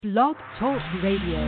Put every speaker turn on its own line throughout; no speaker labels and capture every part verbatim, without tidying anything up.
Blog Talk Radio.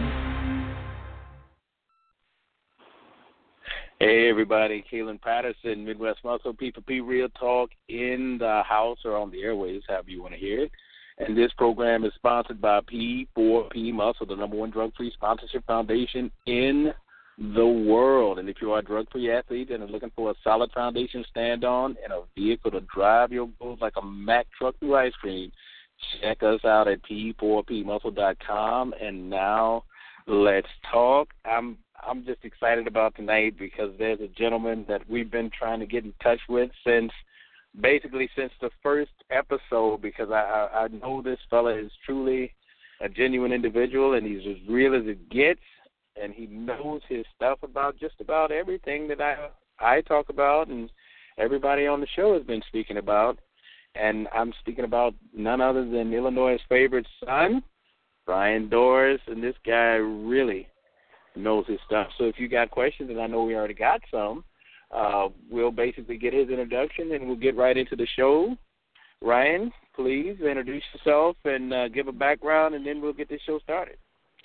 Hey everybody, Kalen Patterson, Midwest Muscle, P four P Real Talk in the house or on the airwaves, however you want to hear it. And this program is sponsored by P four P Muscle, the number one drug-free sponsorship foundation in the world. And if you are a drug-free athlete and are looking for a solid foundation to stand on and a vehicle to drive your goals like a Mack truck through ice cream, check us out at P four P muscle dot com. And now let's talk. I'm I'm just excited about tonight because there's a gentleman that we've been trying to get in touch with since basically since the first episode, because I, I, I know this fella is truly a genuine individual and he's as real as it gets, and he knows his stuff about just about everything that I I talk about and everybody on the show has been speaking about. And I'm speaking about none other than Illinois' favorite son, Brian Doris, and this guy really knows his stuff. So if you got questions, and I know we already got some, uh, we'll basically get his introduction, and we'll get right into the show. Ryan, please introduce yourself and uh, give a background, and then we'll get this show started.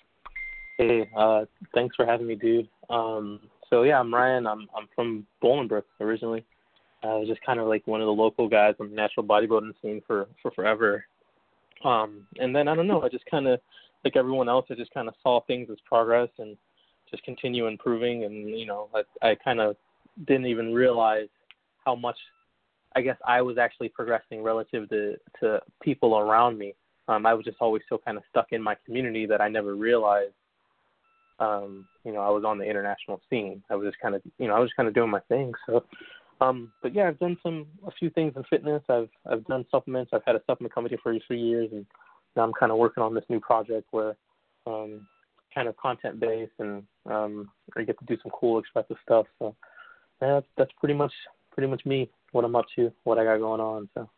Hey, uh, thanks for having me, dude. Um, so, yeah, I'm Ryan. I'm I'm from Bolingbrook originally. I was just kind of like one of the local guys on the natural bodybuilding scene for, for forever. Um, and then, I don't know, I just kind of, like everyone else, I just kind of saw things as progress and just continue improving. And, you know, I, I kind of didn't even realize how much, I guess, I was actually progressing relative to, to people around me. Um, I was just always so kind of stuck in my community that I never realized, um, you know, I was on the international scene. I was just kind of, you know, I was just kind of doing my thing. So, Um, but yeah, I've done some a few things in fitness. I've I've done supplements. I've had a supplement company for three years, and now I'm kind of working on this new project where, um, kind of content based, and um, I get to do some cool, expressive stuff. So yeah, that's, that's pretty much pretty much me. What I'm up to, what I got going on. So.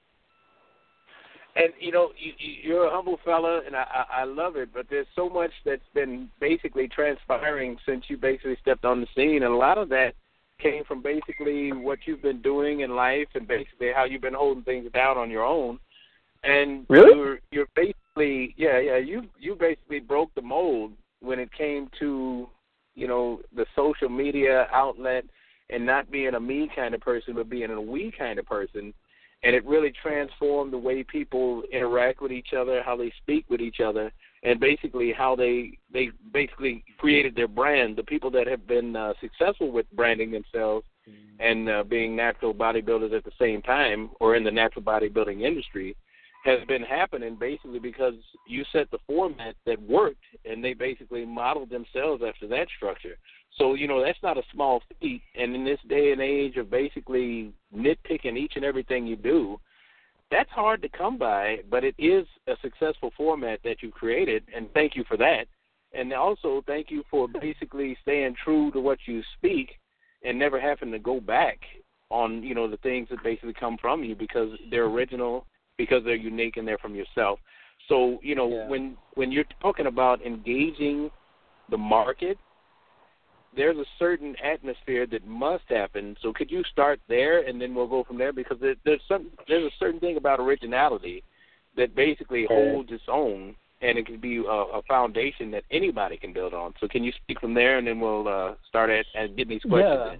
And, you know, you, you're a humble fella, and I, I love it, but there's so much that's been basically transpiring since you basically stepped on the scene, and a lot of that came from basically what you've been doing in life and basically how you've been holding things down on your own. And
really?
you're, you're basically, yeah, yeah, you you basically broke the mold when it came to, you know, the social media outlet and not being a me kind of person, but being a we kind of person. And it really transformed the way people interact with each other, how they speak with each other, and basically how they they basically created their brand. The people that have been uh, successful with branding themselves mm-hmm. and uh, being natural bodybuilders at the same time, or in the natural bodybuilding industry, has been happening basically because you set the format that worked, and they basically modeled themselves after that structure. So, you know, that's not a small feat. And in this day and age of basically nitpicking each and everything you do, that's hard to come by, but it is a successful format that you created, and thank you for that. And also thank you for basically staying true to what you speak and never having to go back on, you know, the things that basically come from you because they're original, because they're unique, and they're from yourself. So, you know,
yeah.
when when you're talking about engaging the market, there's a certain atmosphere that must happen. So could you start there, and then we'll go from there? Because there, there's some there's a certain thing about originality that basically holds its own, and it can be a, a foundation that anybody can build on. So can you speak from there, and then we'll uh, start at and get these questions
yeah.
in.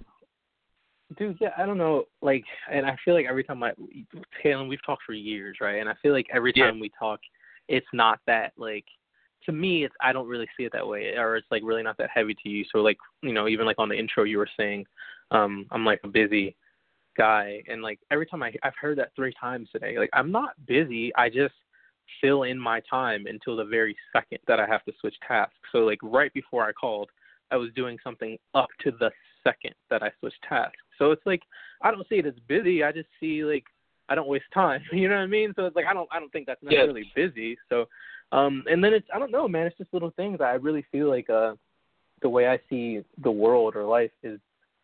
Dude, yeah, I don't know, like, and I feel like every time I, Taylor, we've talked for years, right? And I feel like every time
yeah.
we talk, it's not that, like, to me, it's I don't really see it that way, or it's, like, really not that heavy to you. So, like, you know, even, like, on the intro you were saying, um, I'm, like, a busy guy. And, like, every time I, I've heard that three times today. Like, I'm not busy. I just fill in my time until the very second that I have to switch tasks. So, like, right before I called, I was doing something up to the second that I switched tasks. So it's like, I don't see it as busy. I just see, like, I don't waste time. You know what I mean? So it's like, I don't, I don't think that's necessarily yes. busy. So, um, and then it's, I don't know, man, it's just little things. I really feel like, uh, the way I see the world or life is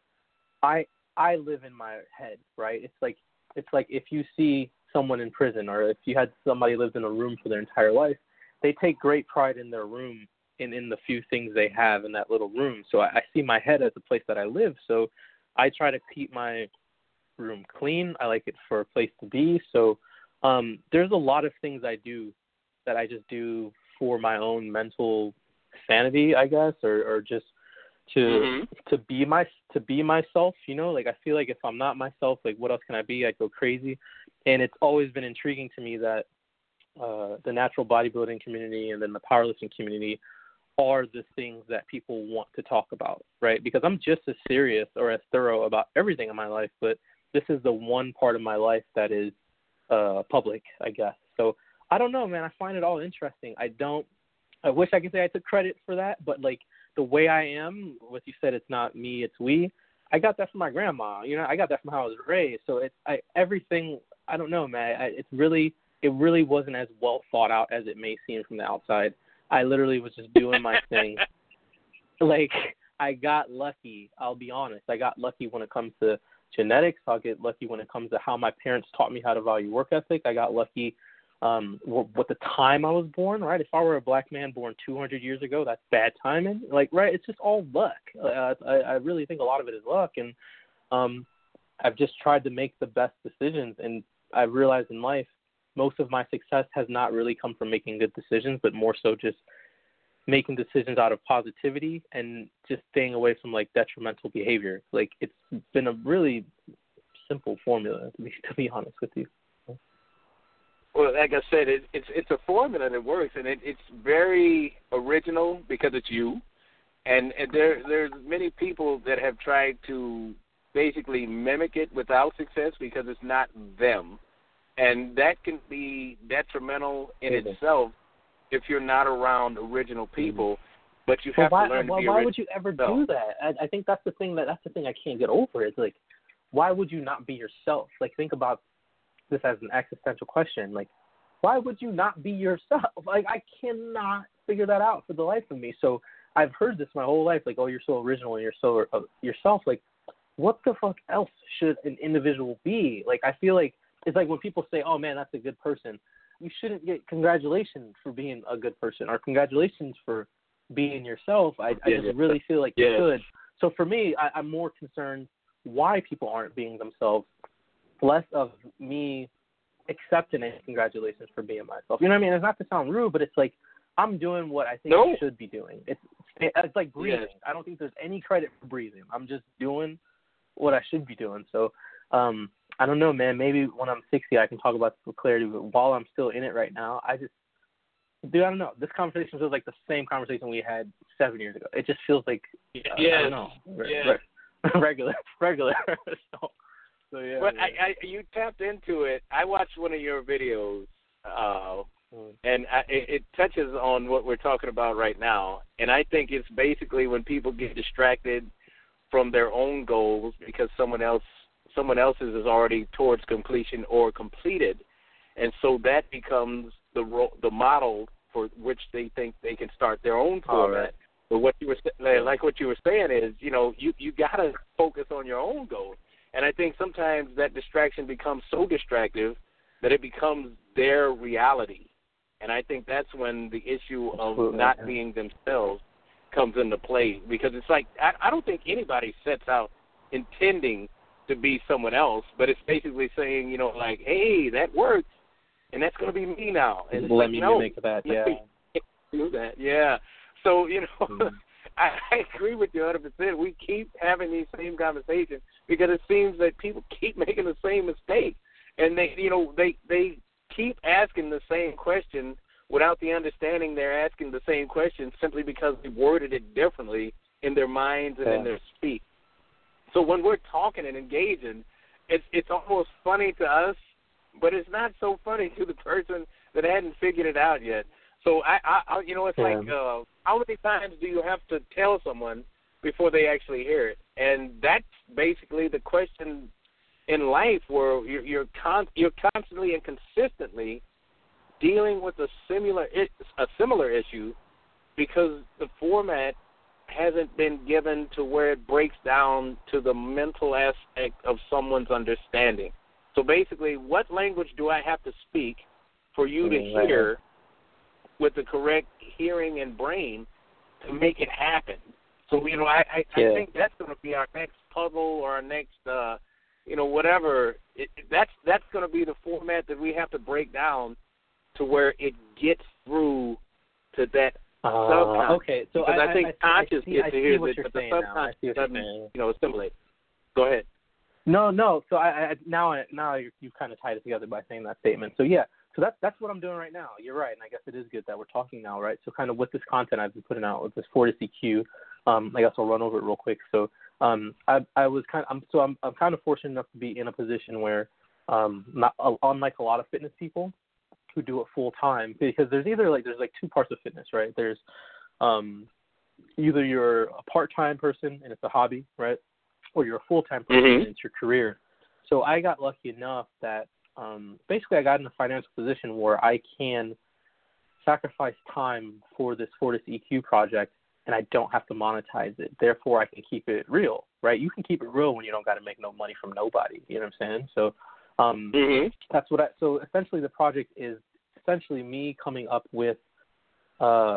I, I live in my head, right? It's like, it's like if you see someone in prison, or if you had somebody lived in a room for their entire life, they take great pride in their room and in the few things they have in that little room. So I, I see my head as a place that I live. So I try to keep my room clean. I like it for a place to be. So um, there's a lot of things I do that I just do for my own mental sanity, I guess, or, or just to
mm-hmm.
to be my to be myself, you know, like I feel like if I'm not myself, like what else can I be? I go crazy. And it's always been intriguing to me that uh, the natural bodybuilding community and then the powerlifting community are the things that people want to talk about, right? Because I'm just as serious or as thorough about everything in my life, but this is the one part of my life that is uh, public, I guess. So I don't know, man. I find it all interesting. I don't, I wish I could say I took credit for that, but like the way I am, what you said, it's not me, it's we. I got that from my grandma. You know, I got that from how I was raised. So it's I, everything, I don't know, man. I, it's really, it really wasn't as well thought out as it may seem from the outside. I literally was just doing my thing. Like, I got lucky, I'll be honest. I got lucky when it comes to genetics. I'll get lucky when it comes to how my parents taught me how to value work ethic. I got lucky um, with the time I was born, right? If I were a black man born two hundred years ago, that's bad timing. Like, right, it's just all luck. Uh, I, I really think a lot of it is luck. And um, I've just tried to make the best decisions. And I've realized in life, most of my success has not really come from making good decisions, but more so just making decisions out of positivity and just staying away from like detrimental behavior. Like it's been a really simple formula, to be, to be honest with you.
Well, like I said, it, it's it's a formula that works, and it, it's very original because it's you. And, and there there's many people that have tried to basically mimic it without success because it's not them. And that can be detrimental in mm-hmm. itself if you're not around original people. Mm-hmm. But you have
well, why,
to learn
well,
to be
why
original.
would you ever do that? I, I think that's the thing that that's the thing I can't get over. It's like, why would you not be yourself? Like, think about this as an existential question. Like, why would you not be yourself? Like, I cannot figure that out for the life of me. So I've heard this my whole life. Like, oh, you're so original and you're so uh, yourself. Like, what the fuck else should an individual be? Like, I feel like it's like when people say, oh, man, that's a good person. You shouldn't get congratulations for being a good person or congratulations for being yourself. I, I
yeah,
just
yeah.
really feel like
yeah.
you should. So for me, I, I'm more concerned why people aren't being themselves, less of me accepting it. Congratulations for being myself. You know what I mean? It's not to sound rude, but it's like I'm doing what I think
no.
I should be doing. It's it's like breathing.
Yes.
I don't think there's any credit for breathing. I'm just doing what I should be doing. So um, I don't know, man. Maybe when I'm sixty, I can talk about this with clarity. But while I'm still in it right now, I just, dude, I don't know. This conversation feels like the same conversation we had seven years ago. It just feels like, uh,
yes.
I don't know, re-
yes.
re- regular, regular. so, so yeah.
But
yeah.
I, I, you tapped into it. I watched one of your videos, uh,
mm.
and I, it, it touches on what we're talking about right now. And I think it's basically when people get distracted from their own goals because someone else someone else's is already towards completion or completed, and so that becomes the ro- the model for which they think they can start their own format.
Right.
But what you were like what you were saying is, you know, you you gotta focus on your own goals, and I think sometimes that distraction becomes so distractive that it becomes their reality, and I think that's when the issue of
Absolutely.
not being themselves comes into play, because it's like I, I don't think anybody sets out intending to be someone else, but it's basically saying, you know, like, hey, that works, and that's going to be me now. And
let
like,
me
no,
mimic that, yeah.
Do that, yeah. So, you know,
mm.
I, I agree with you one hundred percent. We keep having these same conversations because it seems that people keep making the same mistake, and they, you know, they they keep asking the same question without the understanding they're asking the same question simply because they worded it differently in their minds and
yeah.
in their speech. So when we're talking and engaging, it's it's almost funny to us, but it's not so funny to the person that hadn't figured it out yet. So I, I you know, it's
yeah.
like uh, how many times do you have to tell someone before they actually hear it? And that's basically the question in life, where you're you're, con- you're constantly and consistently dealing with a similar a similar issue because the format hasn't been given to where it breaks down to the mental aspect of someone's understanding. So basically, what language do I have to speak for you to
right.
hear with the correct hearing and brain to make it happen? So, you know, I, I,
yeah.
I think that's going to be our next puzzle or our next, uh, you know, whatever. It, that's that's going to be the format that we have to break down to where it gets through to that
uh,
subconscious.
Okay, so
because
I,
I think
I, I,
conscious
I see,
gets
I
to
see
hear
what
it,
you're
but the
saying now. I
subconscious
see what
doesn't,
you're saying.
you know, assimilate. Go ahead.
No, no. So I, I now I, now you you kind of tied it together by saying that statement. So yeah, so that's that's what I'm doing right now. You're right, and I guess it is good that we're talking now, right? So kind of with this content I've been putting out with this Fortis E Q, um, I guess I'll run over it real quick. So um, I I was kind of I'm so I'm I'm kind of fortunate enough to be in a position where um, not unlike a lot of fitness people who do it full time, because there's either like there's like two parts of fitness, right? There's um, either you're a part-time person and it's a hobby, right? Or you're a full-time person
mm-hmm.
and it's your career. So I got lucky enough that um, basically I got in a financial position where I can sacrifice time for this Fortis E Q project and I don't have to monetize it. Therefore, I can keep it real, right? You can keep it real when you don't got to make no money from nobody. You know what I'm saying? So um,
mm-hmm.
that's what I – so essentially the project is essentially me coming up with uh,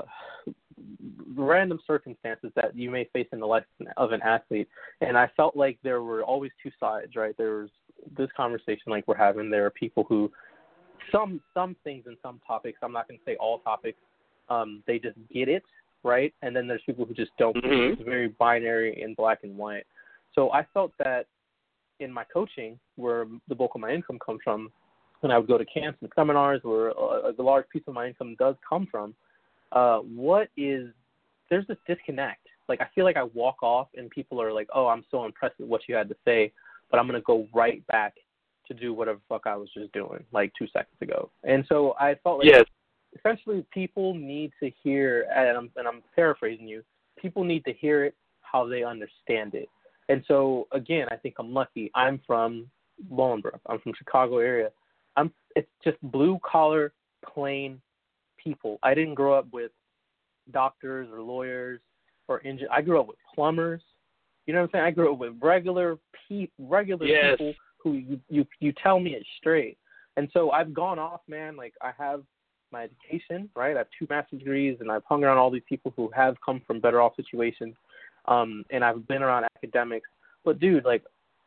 random circumstances that you may face in the life of an athlete. And I felt like there were always two sides, right? There was this conversation like we're having. There are people who some some things in some topics, I'm not going to say all topics, um, they just get it, right? And then there's people who just don't.
Mm-hmm.
It's very binary in black and white. So I felt that in my coaching, where the bulk of my income comes from, when I would go to camps and seminars where a, a large piece of my income does come from, uh, what is, there's this disconnect. Like, I feel like I walk off and people are like, oh, I'm so impressed with what you had to say, but I'm going to go right back to do whatever fuck I was just doing, like two seconds ago. And so I felt like
yes.
essentially people need to hear, and I'm, and I'm paraphrasing you, people need to hear it how they understand it. And so, again, I think I'm lucky. I'm from Bolingbrook. I'm from Chicago area. I'm. It's just blue-collar, plain people. I didn't grow up with doctors or lawyers or engineers. I grew up with plumbers. You know what I'm saying? I grew up with regular, pe- regular
yes.
people who you, you, you tell me it's straight. And so I've gone off, man. Like, I have my education, right? I have two master's degrees, and I've hung around all these people who have come from better off situations. Um, and I've been around academics, but dude, like,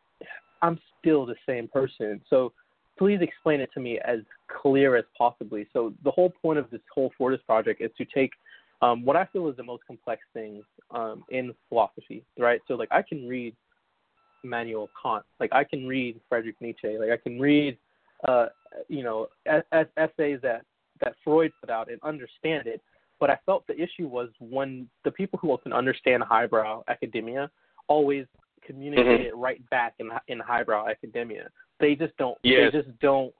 I'm still the same person. So please explain it to me as clear as possibly. So the whole point of this whole Fortis project is to take um, what I feel is the most complex things um, in philosophy, right? So, like, I can read Immanuel Kant, like, I can read Friedrich Nietzsche, like, I can read, uh, you know, es- es- essays that, that Freud put out and understand it. But I felt the issue was when the people who can understand highbrow academia always communicate
mm-hmm.
it right back in in highbrow academia. They just don't.
Yes.
They just don't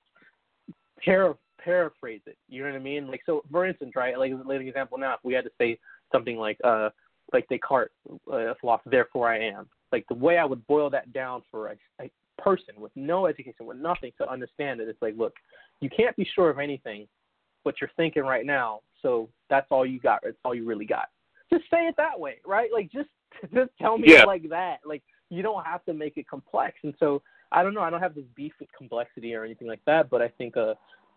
para, paraphrase it. You know what I mean? Like, so, for instance, right? Like, like an example now, if we had to say something like, uh, like Descartes, uh, a philosopher, therefore I am. Like, the way I would boil that down for a, a person with no education, with nothing to understand it, it's like, look, you can't be sure of anything, but you're thinking right now. So that's all you got. It's all you really got. Just say it that way, right? Like, just just tell me
yeah.
it like that. Like, you don't have to make it complex. And so, I don't know. I don't have this beef with complexity or anything like that. But I think, uh,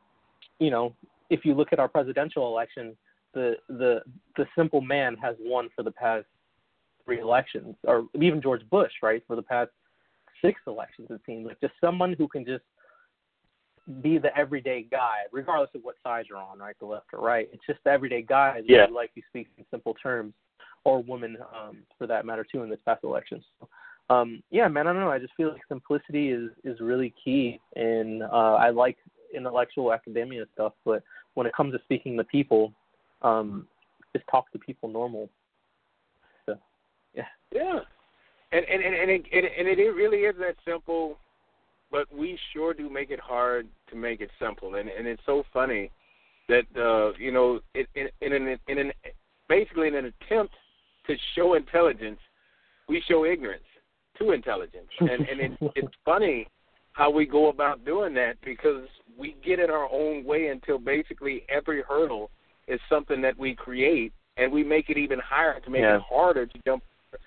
you know, if you look at our presidential election, the the the simple man has won for the past three elections, or even George Bush, right, for the past six elections. It seems like just someone who can just be the everyday guy, regardless of what side you're on, right, the left or right. It's just the everyday guy who
yeah.
like he speaks in simple terms, or woman, um, for that matter, too, in this past election. So, um, yeah, man, I don't know. I just feel like simplicity is, is really key, and uh, I like intellectual academia stuff, but when it comes to speaking to people, um, just talk to people normal. So, yeah.
Yeah. And and, and, and, it, and, and it really is that simple. But we sure do make it hard to make it simple, and and it's so funny that uh, you know, it, in in an, in an basically in an attempt to show intelligence, we show ignorance to intelligence, and and it, it's funny how we go about doing that, because we get in our own way until basically every hurdle is something that we create, and we make it even higher to make
yeah.
it harder to jump.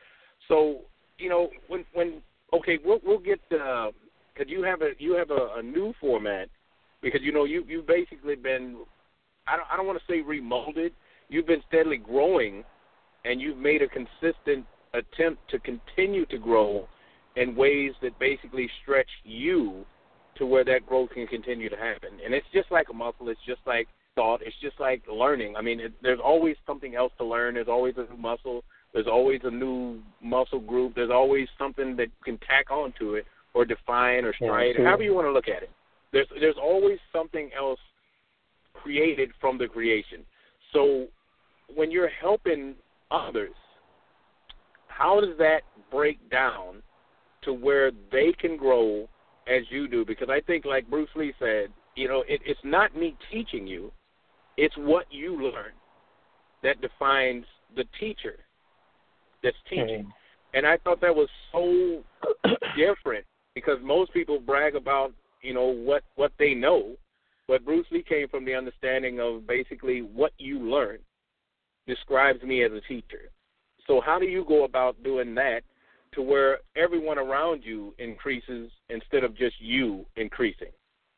So you know, when when okay, we'll we'll get. Uh, Because you have a you have a, a new format, because you know you you've basically been, I don't I don't want to say remolded. You've been steadily growing, and you've made a consistent attempt to continue to grow in ways that basically stretch you to where that growth can continue to happen. And it's just like a muscle. It's just like thought, it's just like learning. I mean, it, there's always something else to learn. There's always a new muscle. There's always a new muscle group. There's always something that you can tack onto it or define or stride,
yeah,
however you want to look at it. There's there's always something else created from the creation. So when you're helping others, how does that break down to where they can grow as you do? Because I think, like Bruce Lee said, you know, it, it's not me teaching you. It's what you learn that defines the teacher that's teaching. Mm. And I thought that was so different because most people brag about, you know, what, what they know, but Bruce Lee came from the understanding of basically what you learn describes me as a teacher. So how do you go about doing that to where everyone around you increases instead of just you increasing?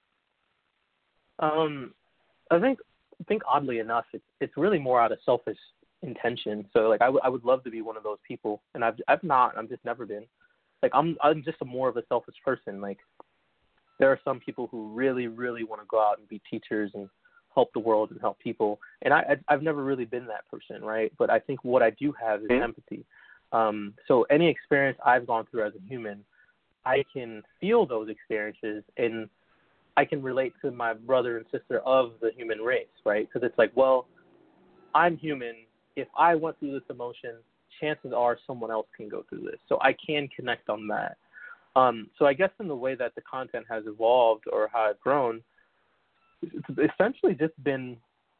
Um, I think I think oddly enough, it's it's really more out of selfish intention. So like I, w- I would love to be one of those people, and I've I've not. I've just never been. Like I'm I'm just a more of a selfish person. Like there are some people who really really want to go out and be teachers and help the world and help people, and I I've never really been that person, right? But I think what I do have is mm-hmm. empathy. Um, so any experience I've gone through as a human, I can feel those experiences and I can relate to my brother and sister of the human race, right? Because it's like, well, I'm human. If I went through this emotion, chances are someone else can go through this. So I can connect on that. Um, so I guess in the way that the content has evolved or how I've grown, it's essentially just been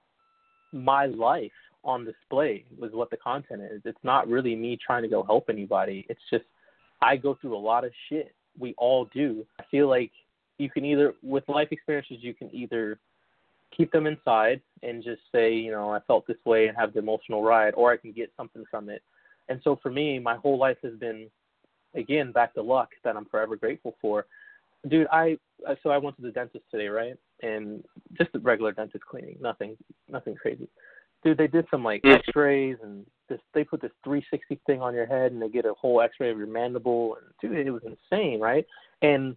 my life on display was what the content is. It's not really me trying to go help anybody. It's just I go through a lot of shit. We all do. I feel like you can either, with life experiences, you can either keep them inside and just say, you know, I felt this way and have the emotional ride, or I can get something from it. And so for me, my whole life has been, again, back to luck that I'm forever grateful for. Dude, I, so I went to the dentist today, right? And just a regular dentist cleaning, nothing, nothing crazy. Dude, they did some like x-rays and this, they put this three sixty thing on your head and they get a whole x-ray of your mandible. And dude, it was insane, right? And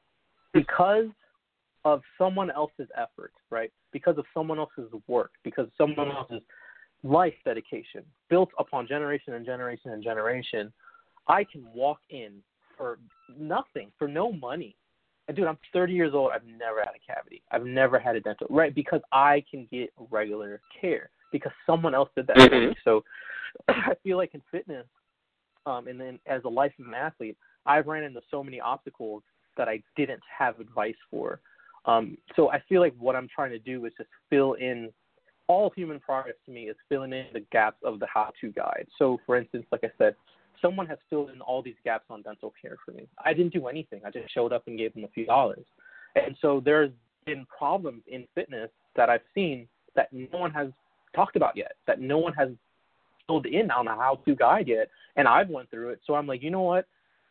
because of someone else's effort, right? Because of someone else's work, because of someone else's life dedication built upon generation and generation and generation, I can walk in for nothing, for no money. And dude, I'm thirty years old. I've never had a cavity. I've never had a dental, right? Because I can get regular care because someone else did that for me. So I feel like in fitness, um, and then as a life of an athlete, I've ran into so many obstacles that I didn't have advice for. Um, so I feel like what I'm trying to do is just fill in all human progress to me is filling in the gaps of the how-to guide. So, for instance, like I said, someone has filled in all these gaps on dental care for me. I didn't do anything. I just showed up and gave them a few dollars. And so there's been problems in fitness that I've seen that no one has talked about yet, that no one has filled in on a how-to guide yet, and I've went through it. So I'm like, you know what?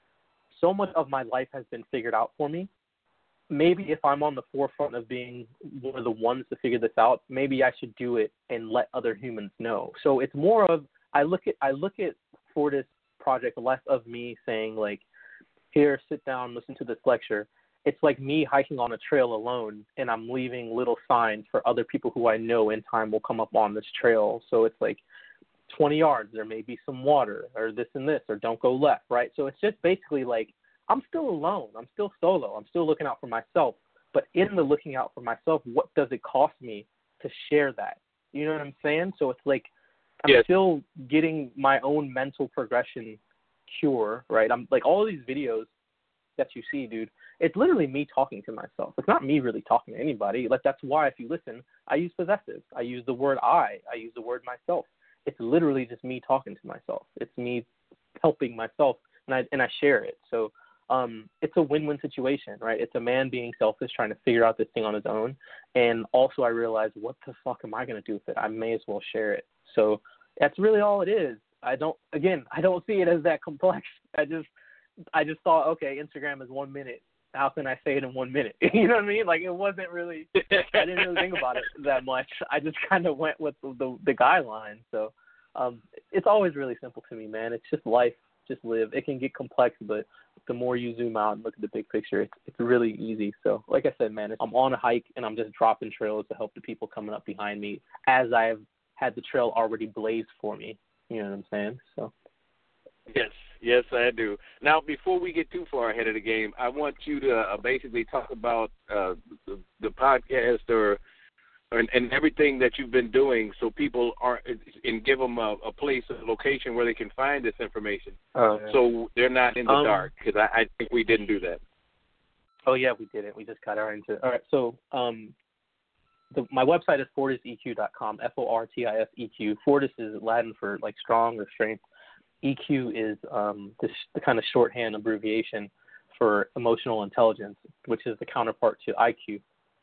So much of my life has been figured out for me. Maybe if I'm on the forefront of being one of the ones to figure this out, maybe I should do it and let other humans know. So it's more of I look at I look at for this project less of me saying like, here, sit down, listen to this lecture. It's like me hiking on a trail alone, and I'm leaving little signs for other people who I know in time will come up on this trail. So it's like twenty yards, there may be some water, or this and this, or don't go left, right? So it's just basically like I'm still alone. I'm still solo. I'm still looking out for myself. But in the looking out for myself, what does it cost me to share that? You know what I'm saying? So it's like I'm yes. still getting my own mental progression cure, right? I'm like all these videos that you see, dude, it's literally me talking to myself. It's not me really talking to anybody. Like that's why if you listen, I use possessive. I use the word I. I use the word myself. It's literally just me talking to myself. It's me helping myself, and I and I share it. So um, it's a win-win situation, right? It's a man being selfish, trying to figure out this thing on his own, and also I realize, what the fuck am I going to do with it? I may as well share it. So that's really all it is. I don't, again, I don't see it as that complex. I just, I just thought, okay, Instagram is one minute. How can I say it in one minute? You know what I mean? Like it wasn't really, I didn't really think about it that much. I just kind of went with the, the, the guidelines. So um, it's always really simple to me, man. It's just life, just live. It can get complex, but the more you zoom out and look at the big picture, it's it's really easy. So, like I said, man, I'm on a hike and I'm just dropping trails to help the people coming up behind me as I've had the trail already blazed for me. You know what I'm saying? So.
Yes, yes, I do. Now, before we get too far ahead of the game, I want you to uh, basically talk about uh, the, the podcast or and, and everything that you've been doing, so people are and give them a, a place, a location where they can find this information,
oh, yeah.
so they're not in the
um,
dark. Because I, I think we didn't do that.
Oh yeah, we didn't. We just got right into it. All right, so um, the, my website is fortis e q dot com. F O R T I S E Q. Fortis is Latin for like strong or strength. E Q is um, the, the kind of shorthand abbreviation for emotional intelligence, which is the counterpart to I Q.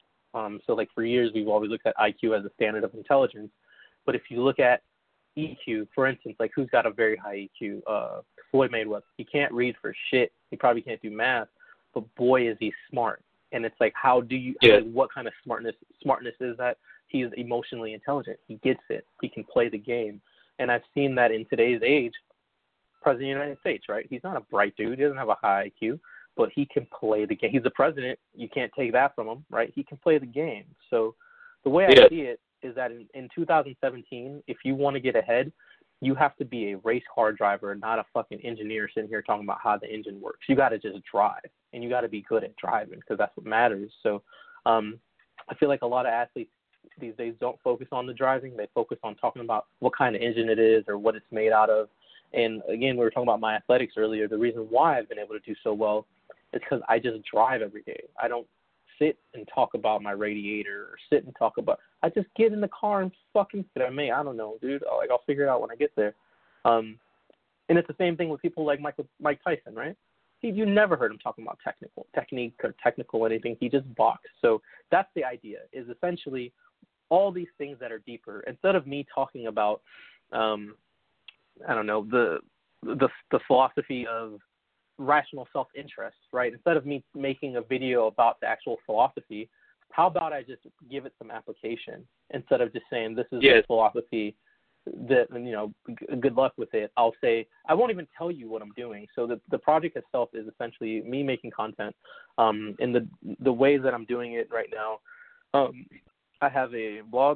Um, so, like, for years, we've always looked at I Q as a standard of intelligence. But if you look at E Q, for instance, like, who's got a very high E Q? Uh, Floyd Mayweather. He can't read for shit. He probably can't do math. But, boy, is he smart. And it's like, how do you yeah. – like, what kind of smartness smartness is that? He's emotionally intelligent. He gets it. He can play the game. And I've seen that in today's age, President of the United States, right? He's not a bright dude. He doesn't have a high I Q. But he can play the game. He's the president. You can't take that from him, right? He can play the game. So the way I yeah. see it is that in, in two thousand seventeen, if you want to get ahead, you have to be a race car driver, not a fucking engineer sitting here talking about how the engine works. You got to just drive, and you got to be good at driving because that's what matters. So um, I feel like a lot of athletes these days don't focus on the driving. They focus on talking about what kind of engine it is or what it's made out of. And, again, we were talking about my athletics earlier. The reason why I've been able to do so well is because I just drive every day. I don't sit and talk about my radiator or sit and talk about – I just get in the car and fucking – I mean, I don't know, dude. Like, I'll figure it out when I get there. Um, and it's the same thing with people like Michael, Mike Tyson, right? He, you never heard him talking about technical technique or technical anything. He just boxed. So that's the idea, is essentially all these things that are deeper. Instead of me talking about um, – I don't know, the the the philosophy of rational self-interest, right? Instead of me making a video about the actual philosophy, how about I just give it some application instead of just saying this is yes. the philosophy that, you know, g- good luck with it. I'll say, I won't even tell you what I'm doing. So the the project itself is essentially me making content. Um, in the the ways that I'm doing it right now, um, I have a blog.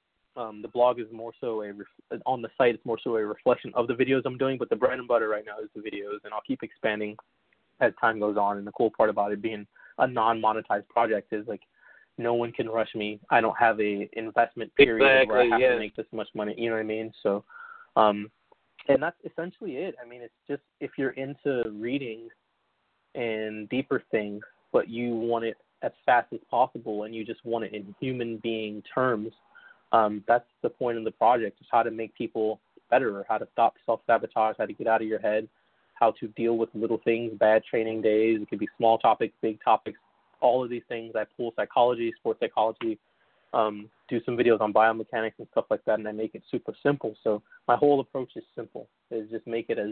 Um, the blog is more so a ref- on the site. It's more so a reflection of the videos I'm doing, but the bread and butter right now is the videos, and I'll keep expanding as time goes on. And the cool part about it being a non-monetized project is like no one can rush me. I don't have a investment period
exactly,
where I have
yeah.
to make this much money. You know what I mean? So, um, and that's essentially it. I mean, it's just if you're into reading and deeper things, but you want it as fast as possible, and you just want it in human being terms. Um, that's the point of the project, is how to make people better, how to stop self-sabotage, how to get out of your head, how to deal with little things, bad training days. It could be small topics, big topics, all of these things. I pull psychology, sports psychology, um, do some videos on biomechanics and stuff like that, and I make it super simple. So my whole approach is simple, is just make it as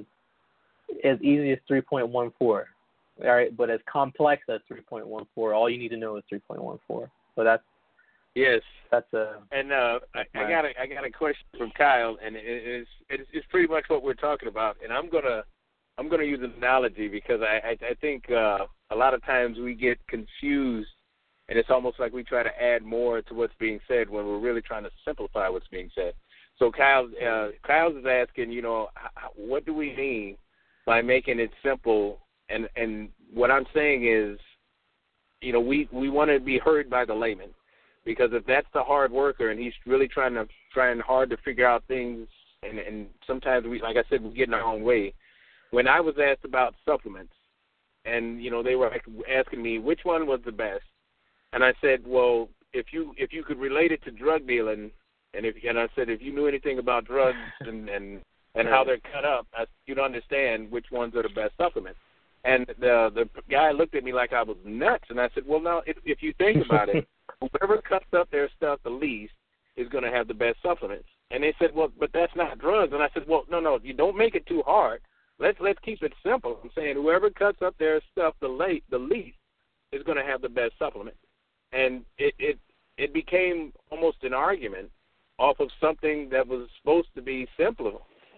as easy as three point one four, all right, but as complex as three point one four. All you need to know is three point one four. So that's
Yes,
that's a.
And uh, I, I got a I got a question from Kyle, and it, it's it's it's pretty much what we're talking about. And I'm gonna I'm gonna use an analogy because I I, I think uh, a lot of times we get confused, and it's almost like we try to add more to what's being said when we're really trying to simplify what's being said. So Kyle uh, Kyle's is asking, you know, how, what do we mean by making it simple? And and what I'm saying is, you know, we we want to be heard by the layman. Because if that's the hard worker and he's really trying to trying hard to figure out things, and, and sometimes we, like I said, we get in our own way. When I was asked about supplements, and you know they were asking me which one was the best, and I said, well, if you if you could relate it to drug dealing, and if and I said if you knew anything about drugs and and, and how they're cut up, I, you'd understand which ones are the best supplements. And the the guy looked at me like I was nuts, and I said, well, now if if you think about it. Whoever cuts up their stuff the least is going to have the best supplements. And they said, well, but that's not drugs. And I said, well, no, no, you don't make it too hard. Let's let's keep it simple. I'm saying whoever cuts up their stuff the late the least is going to have the best supplement. And it, it it became almost an argument off of something that was supposed to be simple.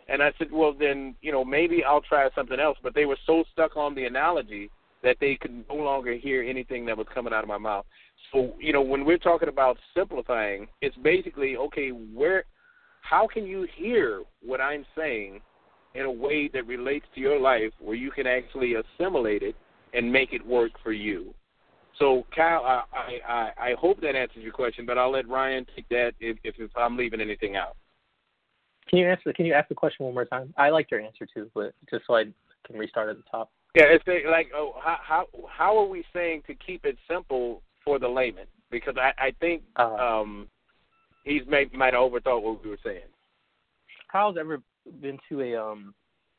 And I said, well, then, you know, maybe I'll try something else. But they were so stuck on the analogy that they could no longer hear anything that was coming out of my mouth. So, you know, when we're talking about simplifying, it's basically, okay, where, how can you hear what I'm saying in a way that relates to your life where you can actually assimilate it and make it work for you? So, Kyle, I, I, I hope that answers your question, but I'll let Ryan take that if, if, if I'm leaving anything out.
Can you answer? Can you ask the question one more time? I liked your answer too, but just so I can restart at the top.
Yeah, it's like, oh, how how how are we saying to keep it simple for the layman? Because I, I think uh, um, he's may, might have overthought what we were saying.
Kyle's ever been to a um,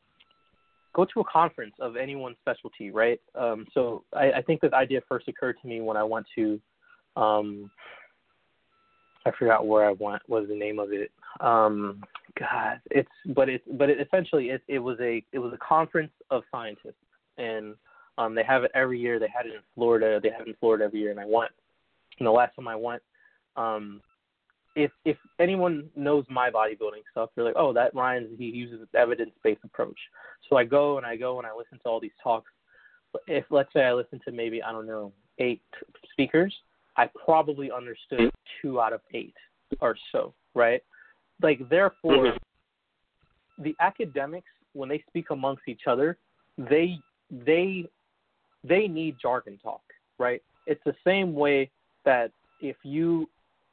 go to a conference of anyone's specialty, right? Um, so I, I think this idea first occurred to me when I went to, um, I forgot where I went. What was the name of it? Um, God, it's but it but it essentially it, it was a it was a conference of scientists, and um, they have it every year. They had it in Florida. They have it in Florida every year, and I went. And the last time I went, um, if if anyone knows my bodybuilding stuff, they're like, oh, that Ryan's he uses this evidence-based approach. So I go and I go and I listen to all these talks. But if let's say I listen to maybe I don't know eight speakers, I probably understood two out of eight or so, right? Like therefore, mm-hmm. the academics when they speak amongst each other, they they they need jargon talk, right? It's the same way that if you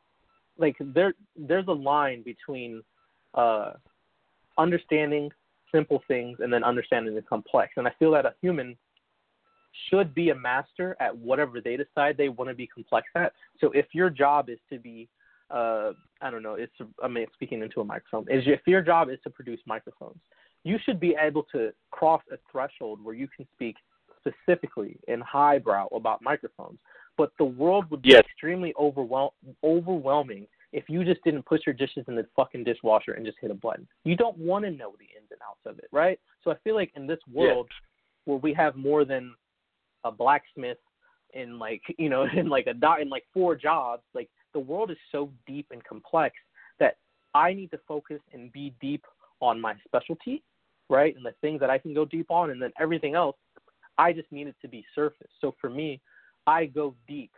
like there there's a line between uh, understanding simple things and then understanding the complex. And I feel that a human should be a master at whatever they decide they want to be complex at. So if your job is to be, uh, I don't know, it's I mean speaking into a microphone. Is if your job is to produce microphones, you should be able to cross a threshold where you can speak specifically in highbrow about microphones. But the world would be yes. extremely overwhel- overwhelming if you just didn't put your dishes in the fucking dishwasher and just hit a button. You don't want to know the ins and outs of it, right? So I feel like in this world yes. where we have more than a blacksmith in like, you know, in like a dot in like four jobs, like the world is so deep and complex that I need to focus and be deep on my specialty, right? And the things that I can go deep on, and then everything else, I just need it to be surface. So for me, I go deep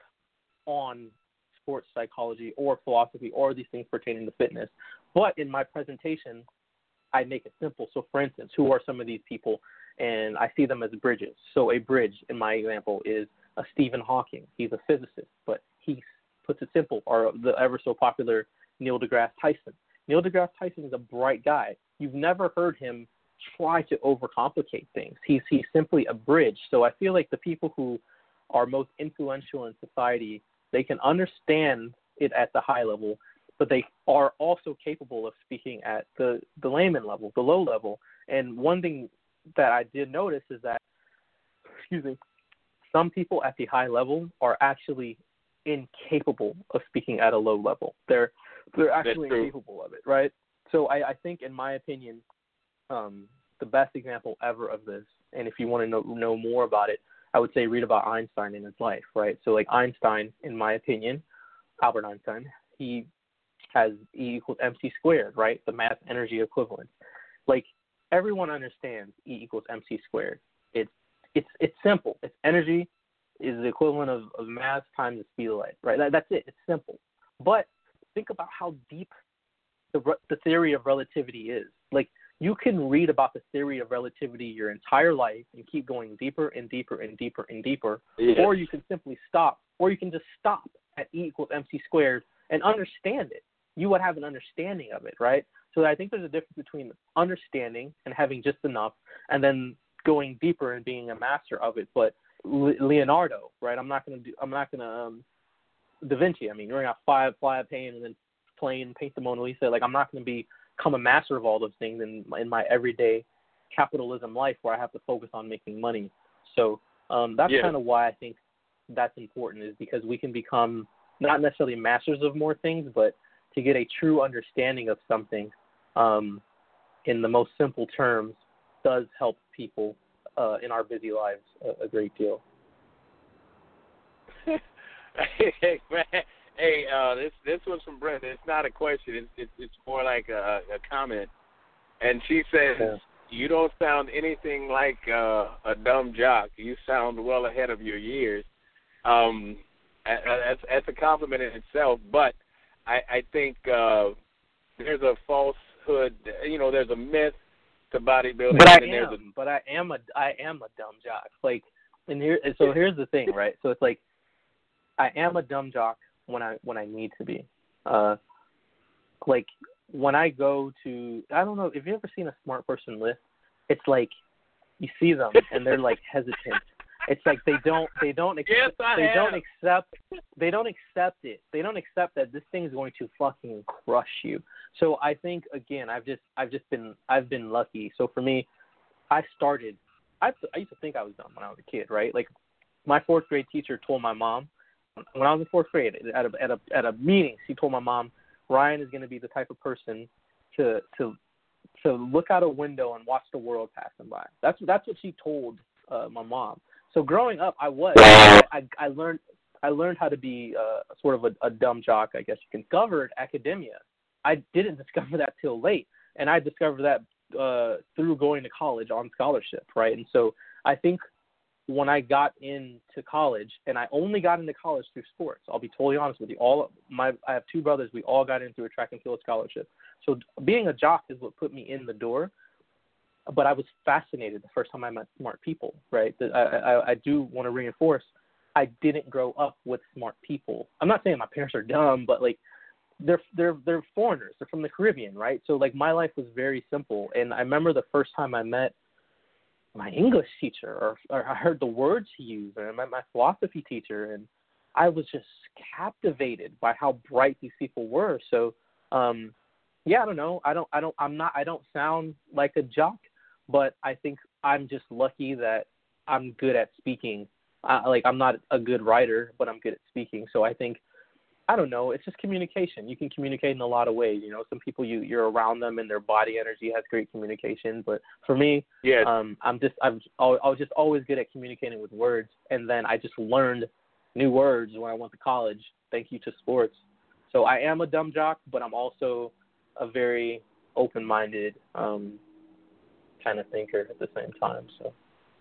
on sports psychology or philosophy or these things pertaining to fitness. But in my presentation, I make it simple. So for instance, who are some of these people? And I see them as bridges. So a bridge, in my example, is a Stephen Hawking. He's a physicist, but he puts it simple. Or the ever so popular Neil deGrasse Tyson. Neil deGrasse Tyson is a bright guy. You've never heard him try to overcomplicate things. He's he's simply a bridge. So I feel like the people who are most influential in society, they can understand it at the high level, but they are also capable of speaking at the, the layman level, the low level. And one thing that I did notice is that, excuse me, some people at the high level are actually incapable of speaking at a low level. They're they're actually incapable of it, right? So I, I think, in my opinion, um, the best example ever of this, and if you want to know, know more about it, I would say read about Einstein in his life, right? So like Einstein, in my opinion, Albert Einstein, he has E equals mc squared, right? The mass energy equivalence. Like everyone understands E equals mc squared. It's it's it's simple. It's energy is the equivalent of, of mass times the speed of light, right? That, that's it. It's simple. But think about how deep the the theory of relativity is. Like you can read about the theory of relativity your entire life and keep going deeper and deeper and deeper and deeper, yes. or you can simply stop, or you can just stop at E equals mc squared and understand it. You would have an understanding of it, right? So I think there's a difference between understanding and having just enough, and then going deeper and being a master of it. But Leonardo, right? I'm not gonna do. I'm not gonna. Um, Da Vinci. I mean, you're gonna have five fly a paint and then play and paint the Mona Lisa. Like I'm not gonna be. become a master of all those things in, in my everyday capitalism life where I have to focus on making money. So um, that's yeah. kind of why I think that's important, is because we can become not necessarily masters of more things, but to get a true understanding of something um, in the most simple terms does help people uh, in our busy lives a, a great deal.
Hey, man. Hey, uh, this this was from Brent. It's not a question. It's it's, it's more like a, a comment. and she says,
Yeah.
"You don't sound anything like uh, a dumb jock. You sound well ahead of your years." Um, that's, that's a compliment in itself, but I, I think uh, there's a falsehood. You know, there's a myth to bodybuilding.
But I
and there's
am,
a,
but I am a, I am a dumb jock. Like, and here, and so here's the thing, right? So it's like, I am a dumb jock when I when I need to be. Uh, like when I go to, I don't know, have you ever seen a smart person lift? It's like you see them and they're like hesitant. It's like they don't they don't accept,
yes, I
they
have.
don't accept they don't accept it. They don't accept that this thing is going to fucking crush you. So I think again, I've just I've just been I've been lucky. So for me, I started I I used to think I was dumb when I was a kid, right? Like my fourth grade teacher told my mom when I was in fourth grade at a at a at a meeting, she told my mom, Ryan is going to be the type of person to to to look out a window and watch the world passing by. That's that's what she told uh, my mom. So growing up, I was I, I, I learned I learned how to be uh, sort of a, a dumb jock, I guess you can. Discovered academia. I didn't discover that till late, and I discovered that uh, through going to college on scholarship, right? And so I think when I got into college, and I only got into college through sports. I'll be totally honest with you. All my I have two brothers. We all got in through a track and field scholarship. So being a jock is what put me in the door. But I was fascinated the first time I met smart people, right? I, I, I do want to reinforce, I didn't grow up with smart people. I'm not saying my parents are dumb, but like they're they're they're foreigners. They're from the Caribbean, right? So like my life was very simple. And I remember the first time I met my English teacher, or, or I heard the words he used, and I met my philosophy teacher, and I was just captivated by how bright these people were. So, um, yeah, I don't know. I don't, I don't, I'm not, I don't sound like a jock, but I think I'm just lucky that I'm good at speaking. I, like I'm not a good writer, but I'm good at speaking. So I think, I don't know, it's just communication. You can communicate in a lot of ways. You know, some people you you're around them and their body energy has great communication. But for me,
yes.
um, I'm just I'm I was just always good at communicating with words. And then I just learned new words when I went to college. Thank you to sports. So I am a dumb jock, but I'm also a very open-minded um, kind of thinker at the same time. So